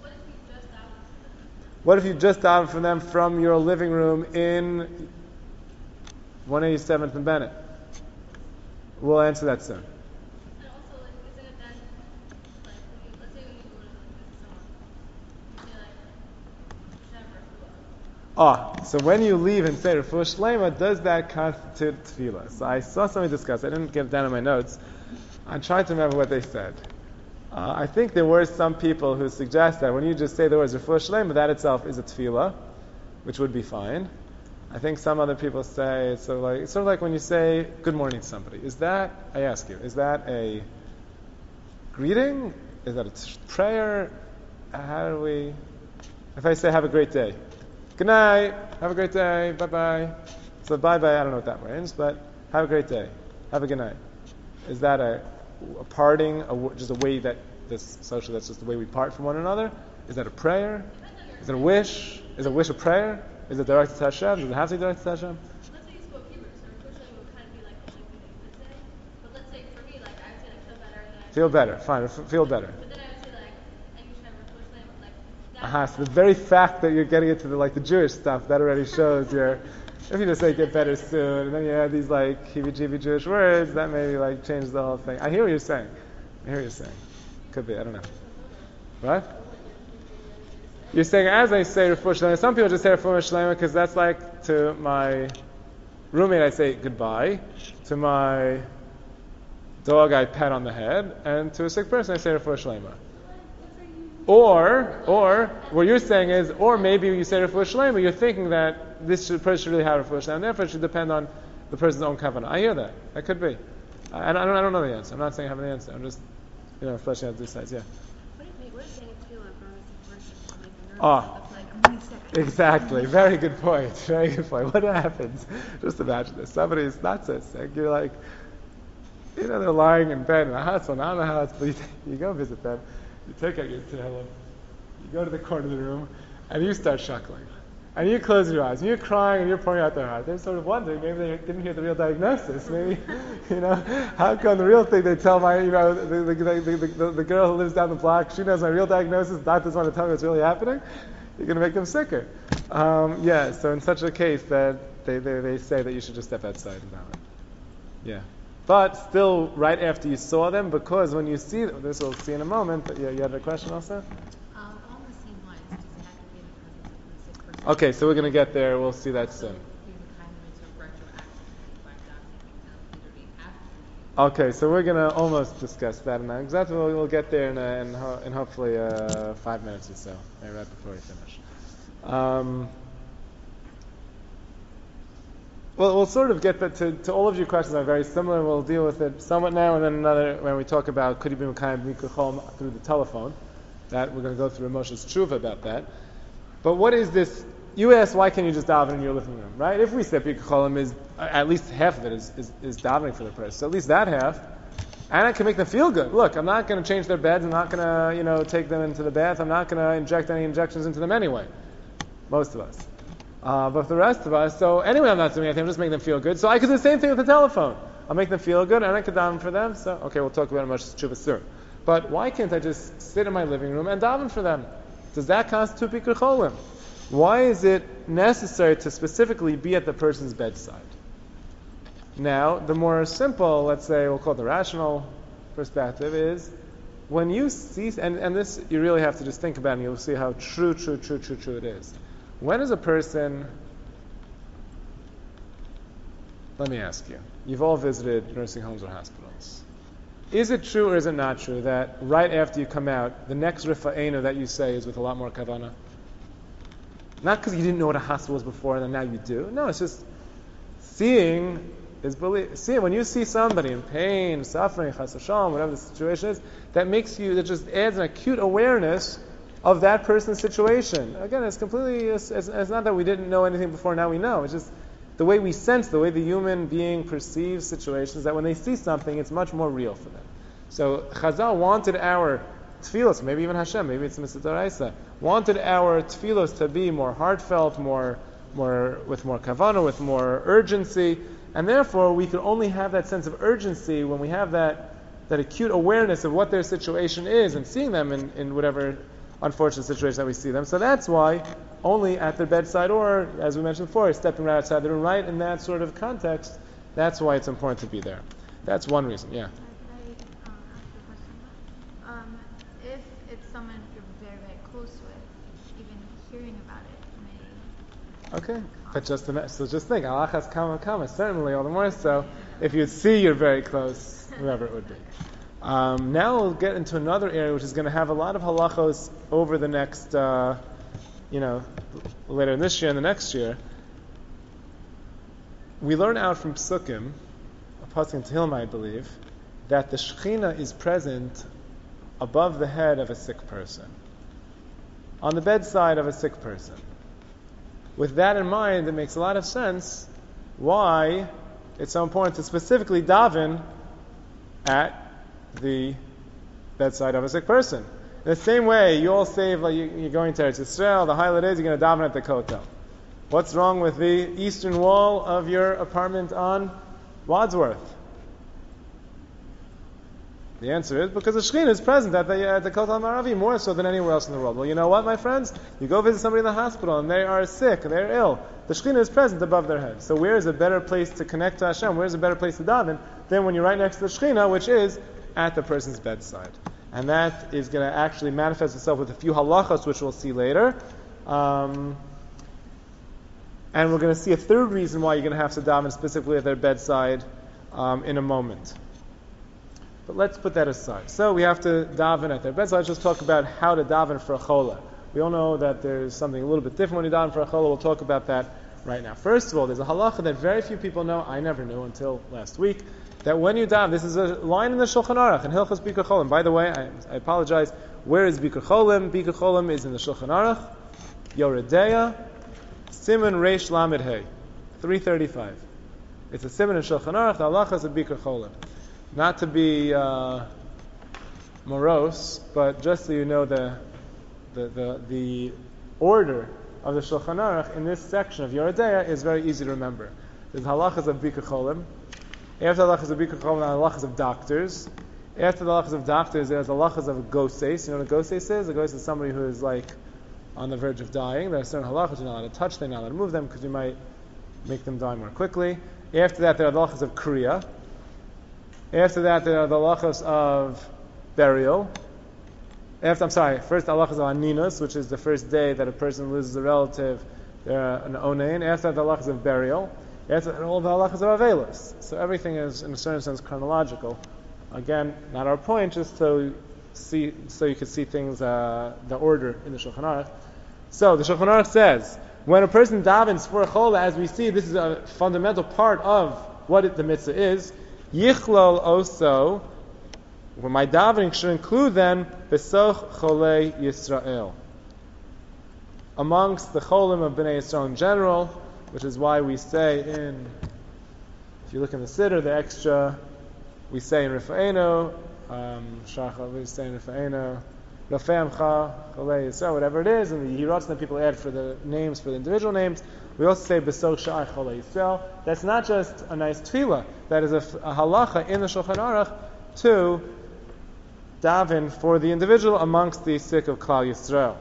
What if you just daven for them from your living room in 187th and Bennett? We'll answer that soon. And also, isn't it then, let's say when you go to visit someone, you say so when you leave and say Refuah Shlema, does that constitute tefillah? So I saw somebody discuss. I didn't get it down in my notes. I tried to remember what they said. I think there were some people who suggest that when you just say the words Refuah Shlema, that itself is a tefillah, which would be fine. I think some other people say it's sort of like when you say good morning to somebody. Is that a greeting? Is that a prayer? How do we? If I say have a great day, good night, have a great day, bye bye. So bye bye, I don't know what that means, but have a great day, have a good night. Is that a parting, just a way that this social, that's just the way we part from one another? Is that a prayer? Is it a wish? Is a wish a prayer? Is it directed to Hashem? Does it have to be directed to Hashem? let's say you spoke Hebrew, so unfortunately it would kind of be like the only thing you could say. But let's say for me, like I would say like feel better, and then Feel better, fine, feel better. but then I would say like, and you should have Refuah Shlema, like that. So the very fact that you're getting into the Jewish stuff, that already shows if you just say get better soon, and then you add these heebie-jeebie Jewish words, that maybe changes the whole thing. I hear what you're saying. Could be, I don't know. What? You're saying as I say Refuah Shlema, some people just say Refuah Shlema because that's like to my roommate I say goodbye, to my dog I pat on the head, and to a sick person I say Refuah Shlema. Or what you're saying is, or maybe you say Refuah Shlema, you're thinking that this person should really have Refuah Shlema, and therefore it should depend on the person's own kavanah. I hear that. That could be. I don't know the answer. I'm not saying I have an answer. I'm just especially on these sides, yeah. What if they feel a bonus person to make a nervous Oh, like, I'm really sick. exactly. Very good point. Very good point. What happens? Just imagine this. Somebody's not so sick. You're like, they're lying in bed in a hospital, not in a hospital. You go visit them. You take out your tehillim. You go to the corner of the room, and you start shuckling. And you close your eyes, and you're crying, and you're pouring out their heart. They're sort of wondering, maybe they didn't hear the real diagnosis. Maybe, how come the real thing they tell the girl who lives down the block, she knows my real diagnosis, doctors want to tell me what's really happening? You're going to make them sicker. So in such a case, that they say that you should just step outside and down it. Yeah. But still, right after you saw them, because when you see them, this we'll see in a moment, but you had a question also? On the same lines, does it have to be in the presence of the sick person? Okay, so we're going to get there. We'll see that soon. Okay, so we're going to almost discuss that now. Exactly, we'll get there in hopefully 5 minutes or so, right before we finish. Well, we'll sort of get to all of your questions are very similar. We'll deal with it somewhat now, and then another when we talk about could you be Mekayim Mikra Chol through the telephone. That we're going to go through Moshe's tshuva about that. But what is this? You ask, why can't you just daven in your living room, right? If we say Mikra Cholim is at least half of it is davening for the person, so at least that half, and I can make them feel good. Look, I'm not going to change their beds. I'm not going to take them into the bath. I'm not going to inject any injections into them anyway. Most of us. But for the rest of us, so anyway, I'm not doing anything. I'm just making them feel good. So I could do the same thing with the telephone. I'll make them feel good, and I could daven for them. So okay, we'll talk about Moshe's tshuva soon. But why can't I just sit in my living room and daven for them? Does that constitute Mikra Cholim? Why is it necessary to specifically be at the person's bedside? Now, the more simple, let's say, we'll call it the rational perspective, is when you see, and this you really have to just think about, and you'll see how true it is. When is a person, let me ask you, you've all visited nursing homes or hospitals. Is it true or is it not true that right after you come out, the next rifa'enu that you say is with a lot more kavanah? Not because you didn't know what a hospital was before and then now you do. No, it's just seeing is belief. See, when you see somebody in pain, suffering, chas v'shalom, whatever the situation is, that just adds an acute awareness of that person's situation. Again, it's completely, it's not that we didn't know anything before, now we know. It's just the way we sense, the way the human being perceives situations, that when they see something, it's much more real for them. So Chazal wanted our tefillos, maybe even Hashem, maybe it's Mitzvah D'Oraisa, wanted our tefillos to be more heartfelt, more with more kavanah, with more urgency, and therefore we could only have that sense of urgency when we have that acute awareness of what their situation is and seeing them in whatever unfortunate situation that we see them. So that's why only at their bedside, or as we mentioned before, stepping right outside the room, right in that sort of context, that's why it's important to be there. That's one reason, yeah. Can I ask a question? If it's someone you're very, very close with, even hearing about it may... Okay, but just think, alachas kama, certainly all the more so if you see you're very close, whoever it would be. Now we'll get into another area which is going to have a lot of halachos over the next, later in this year and the next year. We learn out from Psukim, a pasuk in Tehillim, I believe, that the Shekhinah is present above the head of a sick person, on the bedside of a sick person. With that in mind, it makes a lot of sense why it's so important to specifically daven at the bedside of a sick person. In the same way, you all say, like you're going to Eretz Yisrael, the highlight is you're going to daven at the Kotel. What's wrong with the eastern wall of your apartment on Wadsworth? The answer is because the Shekhinah is present at the Kotel Maravi more so than anywhere else in the world. Well, you know what, my friends? You go visit somebody in the hospital and they are sick, they're ill. The Shekhinah is present above their head. So where is a better place to connect to Hashem? Where is a better place to daven than when you're right next to the Shekhinah, which is at the person's bedside? And that is going to actually manifest itself with a few halachas, which we'll see later. And we're going to see a third reason why you're going to have to daven specifically at their bedside in a moment. But let's put that aside. So we have to daven at their bedside. Let's just talk about how to daven for a chola. We all know that there's something a little bit different when you daven for a chola. We'll talk about that right now. First of all, there's a halacha that very few people know. I never knew until last week. that when you daven, this is a line in the Shulchan Aruch, in Hilchos Bikur Cholim. By the way, I apologize, where is Bikur Cholim? Bikur Cholim is in the Shulchan Aruch, Yoredeya, Siman Reish Lamed Hey, 335. It's a Siman in Shulchan Aruch, the halachas of Bikur Cholim. Not to be morose, but just so you know the order of the Shulchan Aruch in this section of Yoredeya is very easy to remember. There's halachas of Bikur Cholim. After the halachas of Bikur Cholim, there are halachas of doctors. After the halachas of doctors, there's halachas of goses. You know what a goses is? A goses is somebody who is like on the verge of dying. There are certain halachas you're not allowed to touch them, you're not allowed to move them because you might make them die more quickly. After that, there are the halachas of kriya. After that, there are the halachas of burial. First the halachas of aninus, which is the first day that a person loses a relative, an onein. After that, the halachas of burial. After that, all the halachas of avelos. So everything is, in a certain sense, chronological. Again, not our point, just so you can see things, the order in the Shulchan Aruch. So the Shulchan Aruch says, when a person davens for a chola, as we see, this is a fundamental part of what the mitzvah is. Yichlol also, when my davening should include then besoch cholei Yisrael, amongst the cholim of Bnei Yisrael in general, which is why we say if you look in the Siddur, the extra, we say in Rifa'enu, we say in Rifa'enu, Rafeamcha, Cholei Yisrael, whatever it is, and the Hirotz that people add for the names, for the individual names. We also say Besoch Sha'ai Cholei Yisrael. That's not just a nice tefillah, that is a halacha in the Shulchan Aruch to daven for the individual amongst the sick of Klal Yisrael.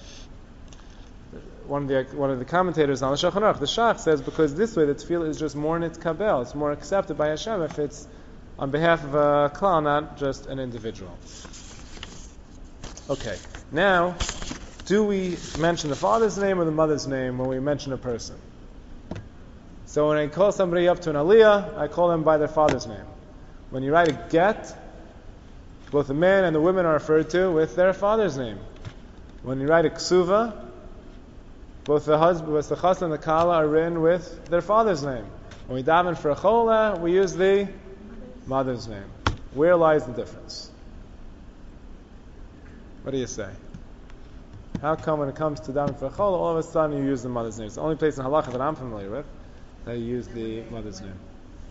One of the commentators on the Shulchan Aruch, the Shach, says because this way the tefillah is just more nitkabel, it's more accepted by Hashem if it's on behalf of a klal, not just an individual. Okay, now, do we mention the father's name or the mother's name when we mention a person? So when I call somebody up to an aliyah, I call them by their father's name. When you write a get, both the man and the women are referred to with their father's name. When you write a ksuva, both the chassan and the kala are written with their father's name. When we daven for a chola, we use the mother's name. Where lies the difference? What do you say? How come when it comes to daven for a chola, all of a sudden you use the mother's name? It's the only place in halacha that I'm familiar with that you use the mother's name.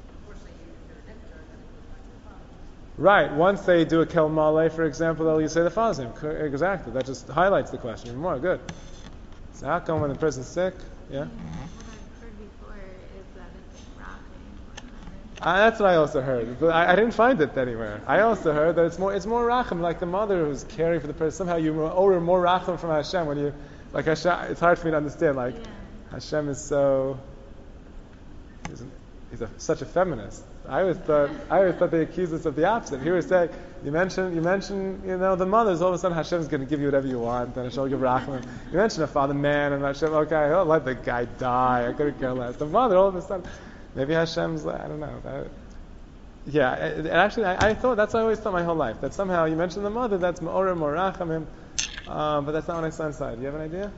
Right. Once they do a kel maleh, for example, they'll say the father's name. Exactly. That just highlights the question even more. Good. So how come when the person's sick? Yeah? What I've heard before is that it's rachem. That's what I also heard. But I didn't find it anywhere. I also heard that it's more rachem, like the mother who's caring for the person. Somehow you owe more rachem from Hashem when you, like Hashem, it's hard for me to understand. Like, Hashem is so, he's such a feminist. I always thought they accused us of the opposite. He was saying, you mention, the mothers, all of a sudden Hashem's going to give you whatever you want, and Hashem will give rachman. You mention a father, man, and Hashem, okay, I'll let the guy die, I couldn't care less. The mother, all of a sudden, maybe Hashem's, I don't know. And actually, I thought, that's what I always thought my whole life, that somehow you mention the mother, that's ma'orem or rachamim, but that's not what I saw inside. Do you have an idea?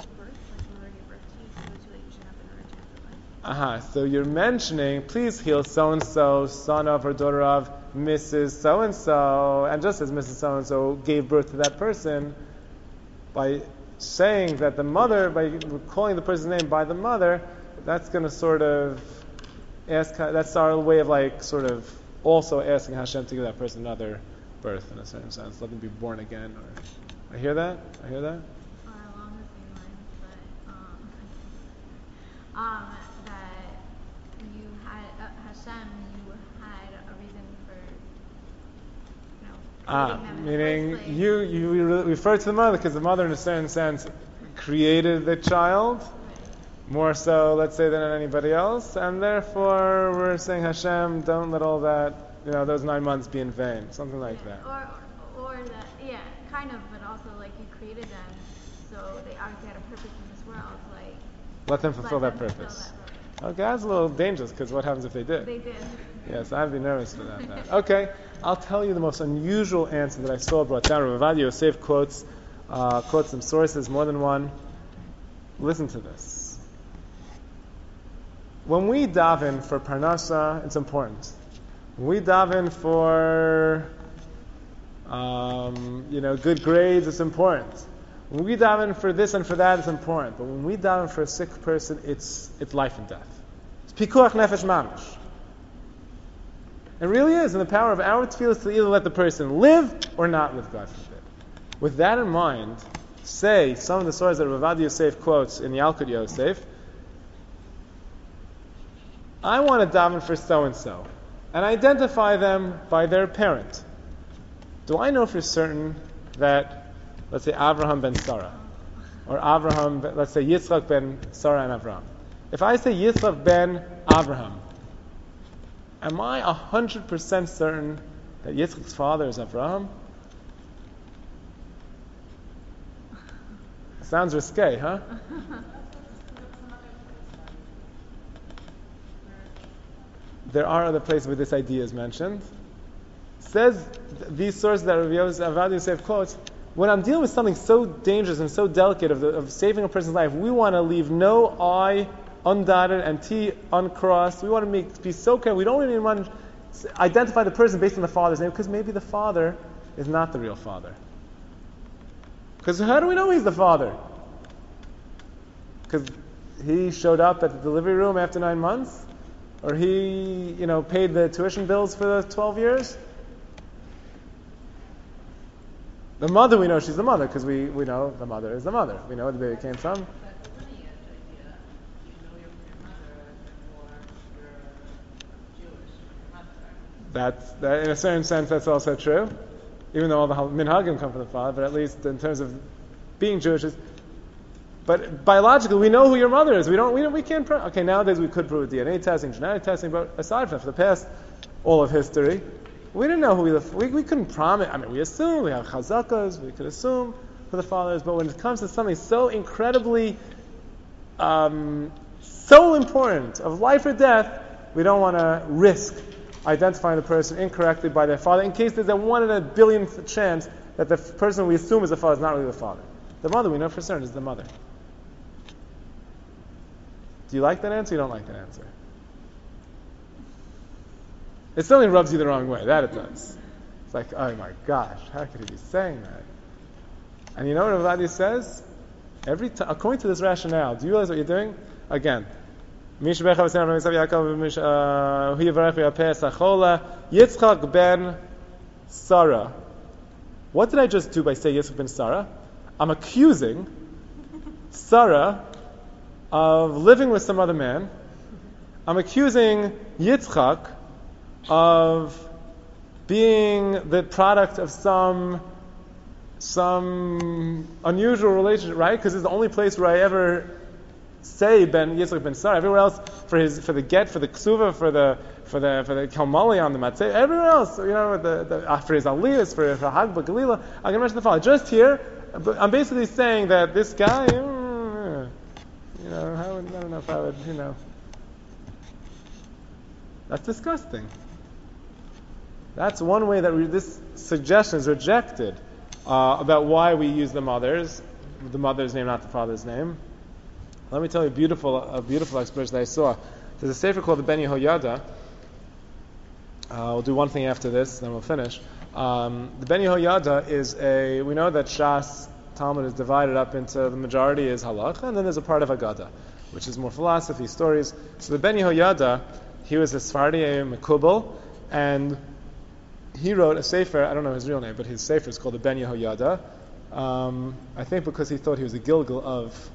So you're mentioning, please heal so-and-so, son of or daughter of Mrs. So-and-so, and just as Mrs. So-and-so gave birth to that person, by saying that the mother, by calling the person's name by the mother, that's going to sort of ask, that's our way of like sort of also asking Hashem to give that person another birth in a certain sense, let them be born again. I hear that? Along the same lines, but that you had Hashem, you had a reason for, creating them in meaning the first place. you refer to the mother because the mother, in a certain sense, created the child more so, let's say, than anybody else, and therefore we're saying Hashem, don't let all that, those 9 months be in vain, something like that. Or that, kind of, but also like you created them, so they obviously had a purpose in this world, like let them fulfill that purpose. Okay, that's a little dangerous, because what happens if they did? They did. Yes, I'd be nervous about that. Okay, I'll tell you the most unusual answer that I saw brought down. Rav Ovadia Yosef quotes some sources, more than one. Listen to this. When we daven for parnasa, it's important. When we daven for, good grades, it's important. When we daven for this and for that, it's important. But when we daven for a sick person, it's life and death. It's pikuach nefesh mamish. It really is in the power of our tefillah to either let the person live or not live, God forbid. With that in mind, say some of the stories that Rav Ovadia Yosef quotes in Yalkut Yosef. I want to daven for so-and-so, and identify them by their parent. Do I know for certain that, let's say, Avraham ben Sarah, or let's say Yitzchak ben Sarah and Avraham? If I say Yitzchak ben Avraham, am I 100% certain that Yitzchak's father is Avraham? Sounds risque, huh? There are other places where this idea is mentioned. Says these sources that Rav Ovadia Yosef quotes, when I'm dealing with something so dangerous and so delicate of saving a person's life, we want to leave no I undotted and T uncrossed. We want to be so careful. We don't even want to identify the person based on the father's name, because maybe the father is not the real father. Because how do we know he's the father? Because he showed up at the delivery room after 9 months? Or he, paid the tuition bills for the 12 years? The mother, we know she's the mother, because we know the mother is the mother. We know where the baby came from. That, in a certain sense, that's also true. Even though all the minhagim come from the father, but at least in terms of being Jewish, but biologically, we know who your mother is. We can't prove. Okay, nowadays we could prove DNA testing, genetic testing, but aside from that, for the past all of history, we didn't know who we couldn't promise. I mean, we assume, we have chazakas, we could assume who the father is, but when it comes to something so incredibly, so important, of life or death, we don't want to risk identifying the person incorrectly by their father, in case there's a 1 in a billion chance that the person we assume is the father is not really the father. The mother, we know for certain, is the mother. Do you like that answer? You don't like that answer? It certainly rubs you the wrong way. That it does. It's like, oh my gosh, how could he be saying that? And you know what Rav Ovadia says? Every time, according to this rationale, do you realize what you're doing? Again, Yitzchak ben Sarah. What did I just do by saying Yitzchak ben Sarah? I'm accusing Sarah of living with some other man. I'm accusing Yitzchak of being the product of some unusual relationship, right? Because it's the only place where I ever say Ben Yitzchak ben Sarah. Everywhere else, for the get, for the ksuva, for the kalmali on the matzeh, everywhere else, for his aliyahs, for Hag B'Galila, I can mention the father. Just here, I'm basically saying that this guy, I don't know if I would, that's disgusting. That's one way that this suggestion is rejected about why we use the mother's name, not the father's name. Let me tell you a beautiful explanation that I saw. There's a sefer called the Ben Yehoyada. We'll do one thing after this, then we'll finish. The Ben Yehoyada is we know that Shas Talmud is divided up into, the majority is halacha, and then there's a part of Agada, which is more philosophy, stories. So the Ben Yehoyada, he was a Sephardi Mekubal, and he wrote a sefer, I don't know his real name, but his sefer is called the Ben Yehoyada. I think because he thought he was a Gilgal of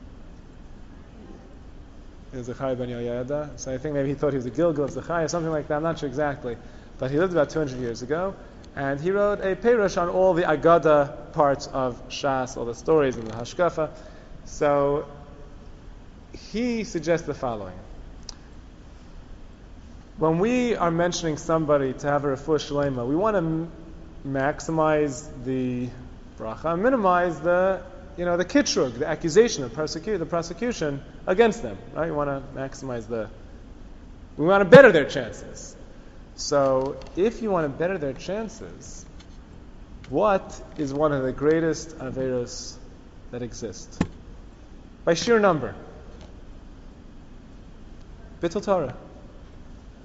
Zechariah ben Yehoyada. So I think maybe he thought he was a Gilgal of Zechariah, something like that, I'm not sure exactly. But he lived about 200 years ago, and he wrote a Perush on all the Agada parts of Shas, all the stories and the Hashkafa. So he suggests the following. When we are mentioning somebody to have a refuah shlema, we want to maximize the bracha, minimize the kitrug, the accusation, the prosecution against them. Right? We want to maximize we want to better their chances. So, if you want to better their chances, what is one of the greatest averos that exist? By sheer number. Bittul Torah.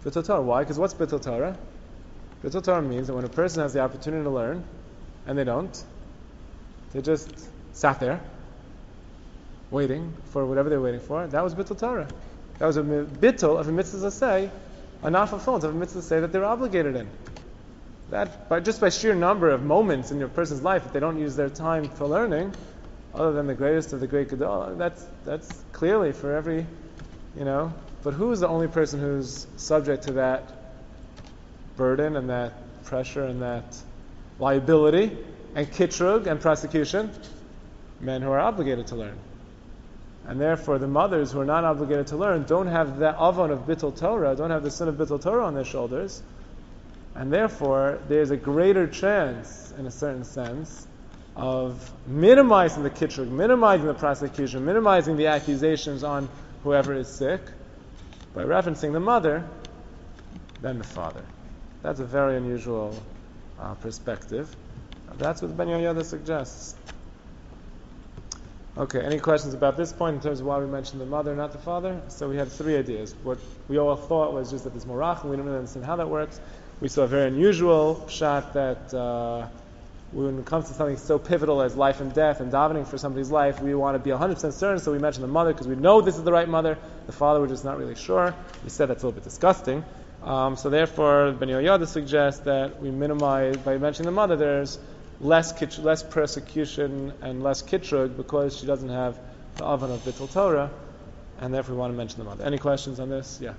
Bittul Torah. Why? Because what's Bittul Torah? Bittul Torah means that when a person has the opportunity to learn, and they don't, they just sat there, waiting for whatever they're waiting for. That was Bittul Torah. That was a bittul of a mitzvah to say, a not fulfillment of a mitzvah to say that they're obligated in. That, just by sheer number of moments in your person's life, if they don't use their time for learning, other than the greatest of the great Gadol, that's clearly for every, But who is the only person who's subject to that burden and that pressure and that liability and kitrug and prosecution? Men who are obligated to learn. And therefore, the mothers who are not obligated to learn don't have the avon of Bittul Torah, don't have the sin of Bittul Torah on their shoulders. And therefore, there's a greater chance, in a certain sense, of minimizing the kitrug, minimizing the prosecution, minimizing the accusations on whoever is sick, by referencing the mother than the father. That's a very unusual perspective. That's what Ben Yehoyada suggests. Okay, any questions about this point in terms of why we mentioned the mother, not the father? So we had three ideas. What we all thought was just that there's morach, and we don't really understand how that works. We saw a very unusual shot that when it comes to something so pivotal as life and death and davening for somebody's life, we want to be 100% certain, so we mentioned the mother because we know this is the right mother. The father, we're just not really sure. We said that's a little bit disgusting. So therefore, Ben Yehoyada suggests that we minimize, by mentioning the mother, there's less persecution and less kitrug because she doesn't have the oven of Bittul Torah, and therefore we want to mention the mother. Any questions on this? Yeah.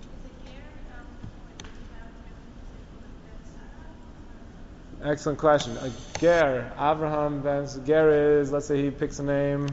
Excellent question. A ger, Avraham ben ger is, let's say he picks a name,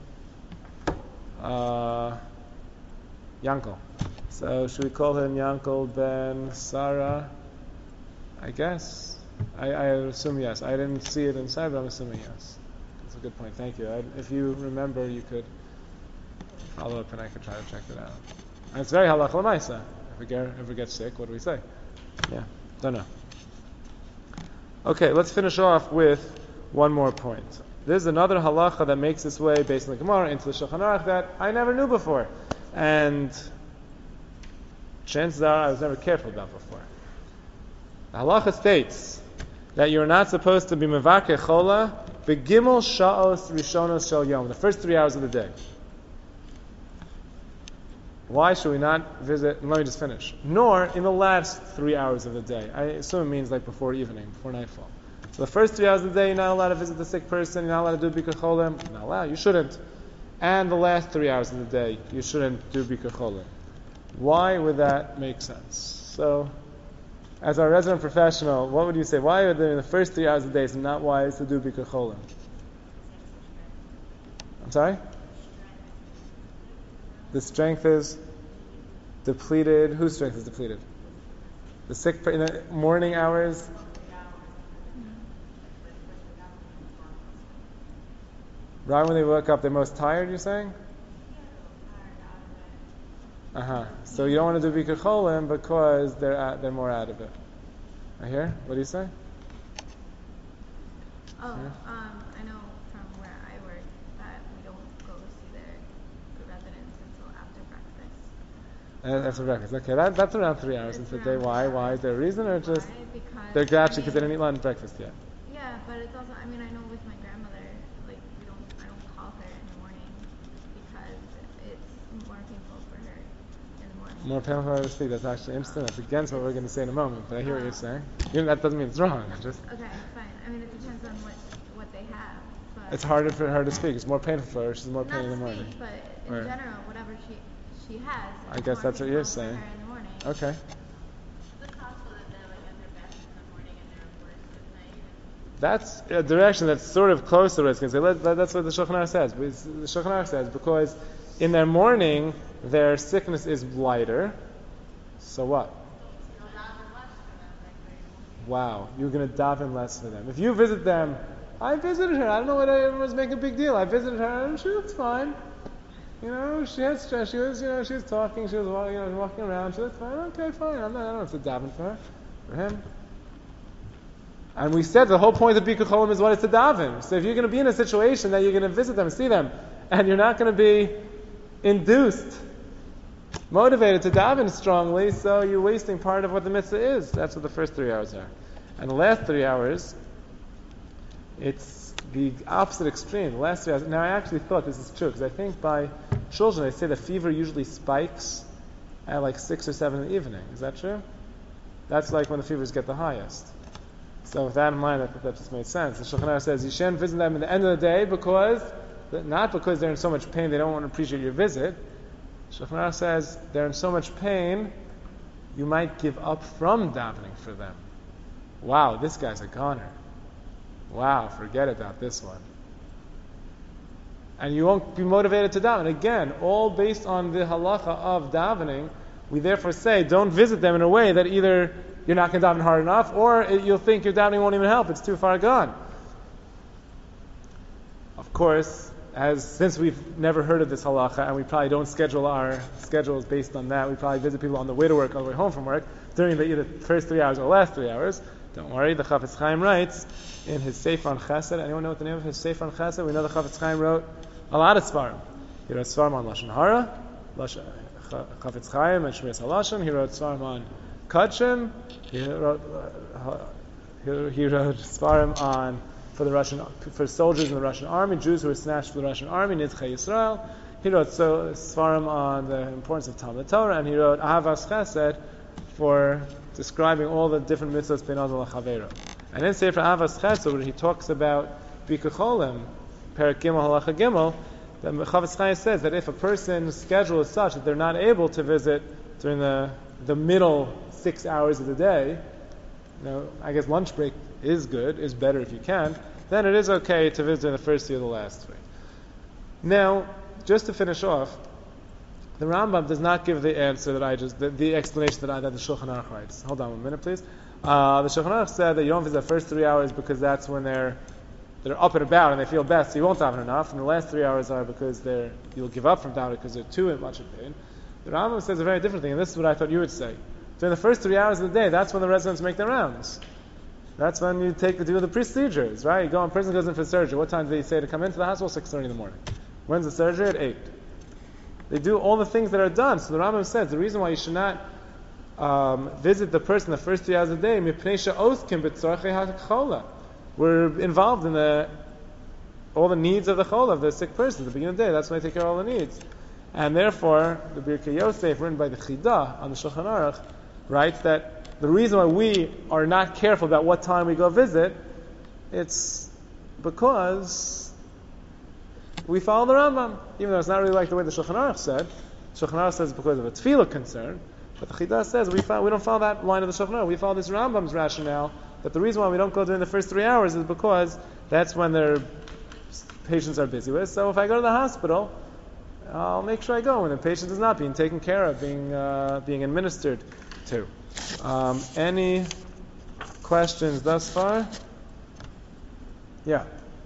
Yankel. So should we call him Yankel ben Sarah? I guess. I assume yes. I didn't see it inside, but I'm assuming yes. That's a good point. Thank you. If you remember, you could follow up and I could try to check it out. And it's very halach l'maisa. If a ger ever gets sick, what do we say? Yeah, don't know. Okay, let's finish off with one more point. There's another halacha that makes its way based on the Gemara into the Shulchan Aruch that I never knew before. And chances are I was never careful about before. The halacha states that you're not supposed to be mevakeh chola begimel sha'os rishonos shel yom, the first 3 hours of the day. Why should we not visit? Let me just finish. Nor in the last 3 hours of the day. I assume it means like before evening, before nightfall. So the first 3 hours of the day, you're not allowed to visit the sick person. You're not allowed to do bikkur cholim. You're not allowed. You shouldn't. And the last 3 hours of the day, you shouldn't do bikkur cholim. Why would that make sense? So, as our resident professional, what would you say? Why are there in the first 3 hours of the day it's not wise to do bikkur cholim? I'm sorry? The strength is depleted. Whose strength is depleted? The sick in the morning hours. Right when they wake up, they're most tired. You're saying? So you don't want to do bikkur cholim because they're more out of it. I hear. What do you say? I know from where I work that we don't go see the residents until after breakfast. After breakfast. Okay, that's around 3 hours into the day. Why? Why? Is there a reason, or just Because they're grouchy because they didn't eat lunch breakfast yet? Yeah, but it's also. I mean, I know with my grandmother, like I don't call her in the morning because it's more painful for her in the morning. More painful for her to speak. That's actually interesting. That's against what we're going to say in a moment. But I hear what you're saying. That doesn't mean it's wrong. Okay, fine. I mean, it depends on what they have. But it's harder for her to speak. It's more painful for her. She's more pain in the morning. Not speak, but in general, whatever she has. I guess that's what you're saying. For her in the morning. Okay. It's possible that they're like at their best in the morning and they're worse at night. That's a direction that's sort of close to what it's going to say. That's what the Shulchan Aruch says. The Shulchan Aruch says because in their morning their sickness is lighter. So what? Wow, you're going to daven less for them. If you visit them, I visited her. I don't know what everyone's making a big deal. I visited her and she looks fine. She had stress. She was talking. She was walking around. She looked fine. Okay, fine. I don't have to daven for her. For him. And we said the whole point of bikkur cholim is what it's to daven. So if you're going to be in a situation that you're going to visit them, see them, and you're not going to be induced motivated to daven strongly, so you're wasting part of what the mitzvah is. That's what the first 3 hours are. And the last 3 hours, it's the opposite extreme. The last 3 hours. Now, I actually thought this is true, because I think by children, they say the fever usually spikes at like 6 or 7 in the evening. Is that true? That's like when the fevers get the highest. So with that in mind, I think that just made sense. The Shulchan Aruch says you shouldn't visit them at the end of the day not because they're in so much pain they don't want to appreciate your visit. Shulchan Aruch says they're in so much pain you might give up from davening for them. Wow, this guy's a goner. Wow, forget about this one. And you won't be motivated to daven. Again, all based on the halacha of davening, we therefore say don't visit them in a way that either you're not going to daven hard enough, or you'll think your davening won't even help. It's too far gone. Of course, since we've never heard of this halacha, and we probably don't schedule our schedules based on that, we probably visit people on the way to work, on the way home from work, during the either first 3 hours or last 3 hours. Don't worry, the Chafetz Chaim writes in his Sefer on Chesed. Anyone know what the name of his Sefer on Chesed? We know the Chafetz Chaim wrote a lot of Svarim. He wrote Svarim on Lashon Hara, Chafetz Chaim and Shmiras HaLashon. He wrote Svarim on Kachim. He wrote Svarim on for soldiers in the Russian army, Jews who were snatched from the Russian army, Nidchei Yisrael. He wrote Svarim on the importance of Talmud Torah, and he wrote Ahavas Chesed for describing all the different mitzvahs bein adam l'chavero. And in Sefer Ahavas Chesed, where he talks about Bikkur Cholim, Perek Gimel Halacha Gimel, the Chafetz Chaim says that if a person's schedule is such that they're not able to visit during the middle 6 hours of the day, I guess lunch break is better if you can, then it is okay to visit in the first 3 or the last 3. Now, just to finish off, the Rambam does not give the answer that the explanation that the Shulchan Aruch writes. Hold on 1 minute, please. The Shulchan Aruch said that you don't visit the first 3 hours because that's when they're up and about and they feel best, so you won't daven enough. And the last 3 hours are because you'll give up from davening because they're too much in pain. The Rambam says a very different thing, and this is what I thought you would say. During the first 3 hours of the day, that's when the residents make their rounds. That's when you do the procedures, right? Person goes in for surgery. What time do they say to come into the hospital? 6:30 in the morning. When's the surgery? At 8. They do all the things that are done. So the Rambam says the reason why you should not visit the person the first 3 hours of the day, we're involved in all the needs of the chola, of the sick person at the beginning of the day. That's when they take care of all the needs. And therefore, the Birkei Yosef, written by the Chidah on the Shulchan Aruch, writes that the reason why we are not careful about what time we go visit, it's because we follow the Rambam, even though it's not really like the way the Shulchan Aruch said. Shulchan Aruch says because of a tefillah concern, but the Chidah says we don't follow that line of the Shulchan Aruch. We follow this Rambam's rationale that the reason why we don't go during the first 3 hours is because that's when their patients are busy with. So if I go to the hospital, I'll make sure I go when the patient is not being taken care of, being administered to. Any questions thus far? Yeah.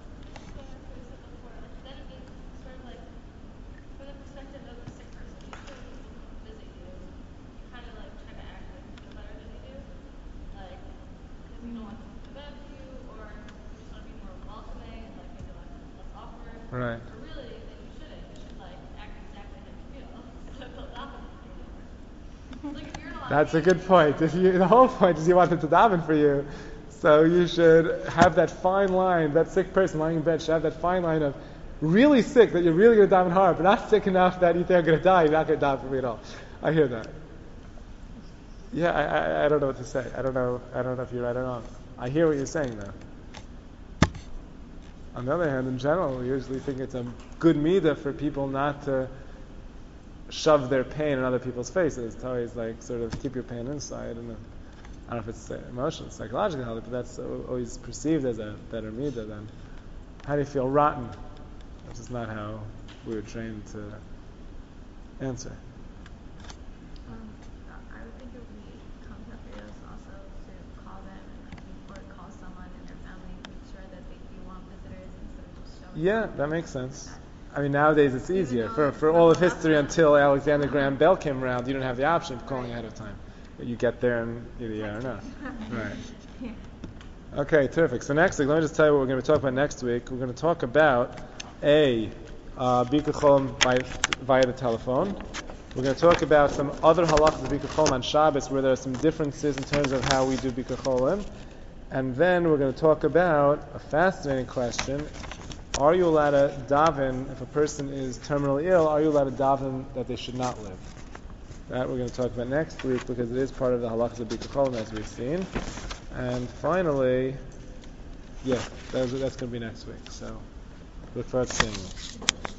Right. But really, then you shouldn't. You should act exactly how you feel. So they'll daven for you. If you're in a lot That's of a good point. The whole point is you want them to daven for you, so you should have that fine line. That sick person lying in bed should have that fine line of really sick that you're really going to daven hard, but not sick enough that you think I'm going to die. You're not going to daven for me at all. I hear that. Yeah, I don't know what to say. I don't know if you're right or wrong. I hear what you're saying though. On the other hand, in general, we usually think it's a good midah for people not to shove their pain in other people's faces. It's always sort of keep your pain inside. And I don't know if it's emotional, psychological, but that's always perceived as a better midah than how do you feel rotten, which is not how we were trained to answer. I would think it would be comfortable also to call them or call someone in their family and make sure that they do want visitors instead of just showing Yeah, that makes sense. I mean, nowadays it's easier. For all of history until Alexander Graham Bell came around, you didn't have the option of calling ahead of time. You get there and either yeah or no. Right. Okay, terrific. So next week, let me just tell you what we're going to talk about next week. We're going to talk about Bikkur Cholim via the telephone. We're going to talk about some other halachas of Bikkur Cholim on Shabbos, where there are some differences in terms of how we do Bikkur Cholim. And then we're going to talk about a fascinating question. Are you allowed to daven, if a person is terminally ill, are you allowed to daven that they should not live? That we're going to talk about next week, because it is part of the halachas of Bikkur Cholim, as we've seen. And finally, that's going to be next week. So look forward to seeing you.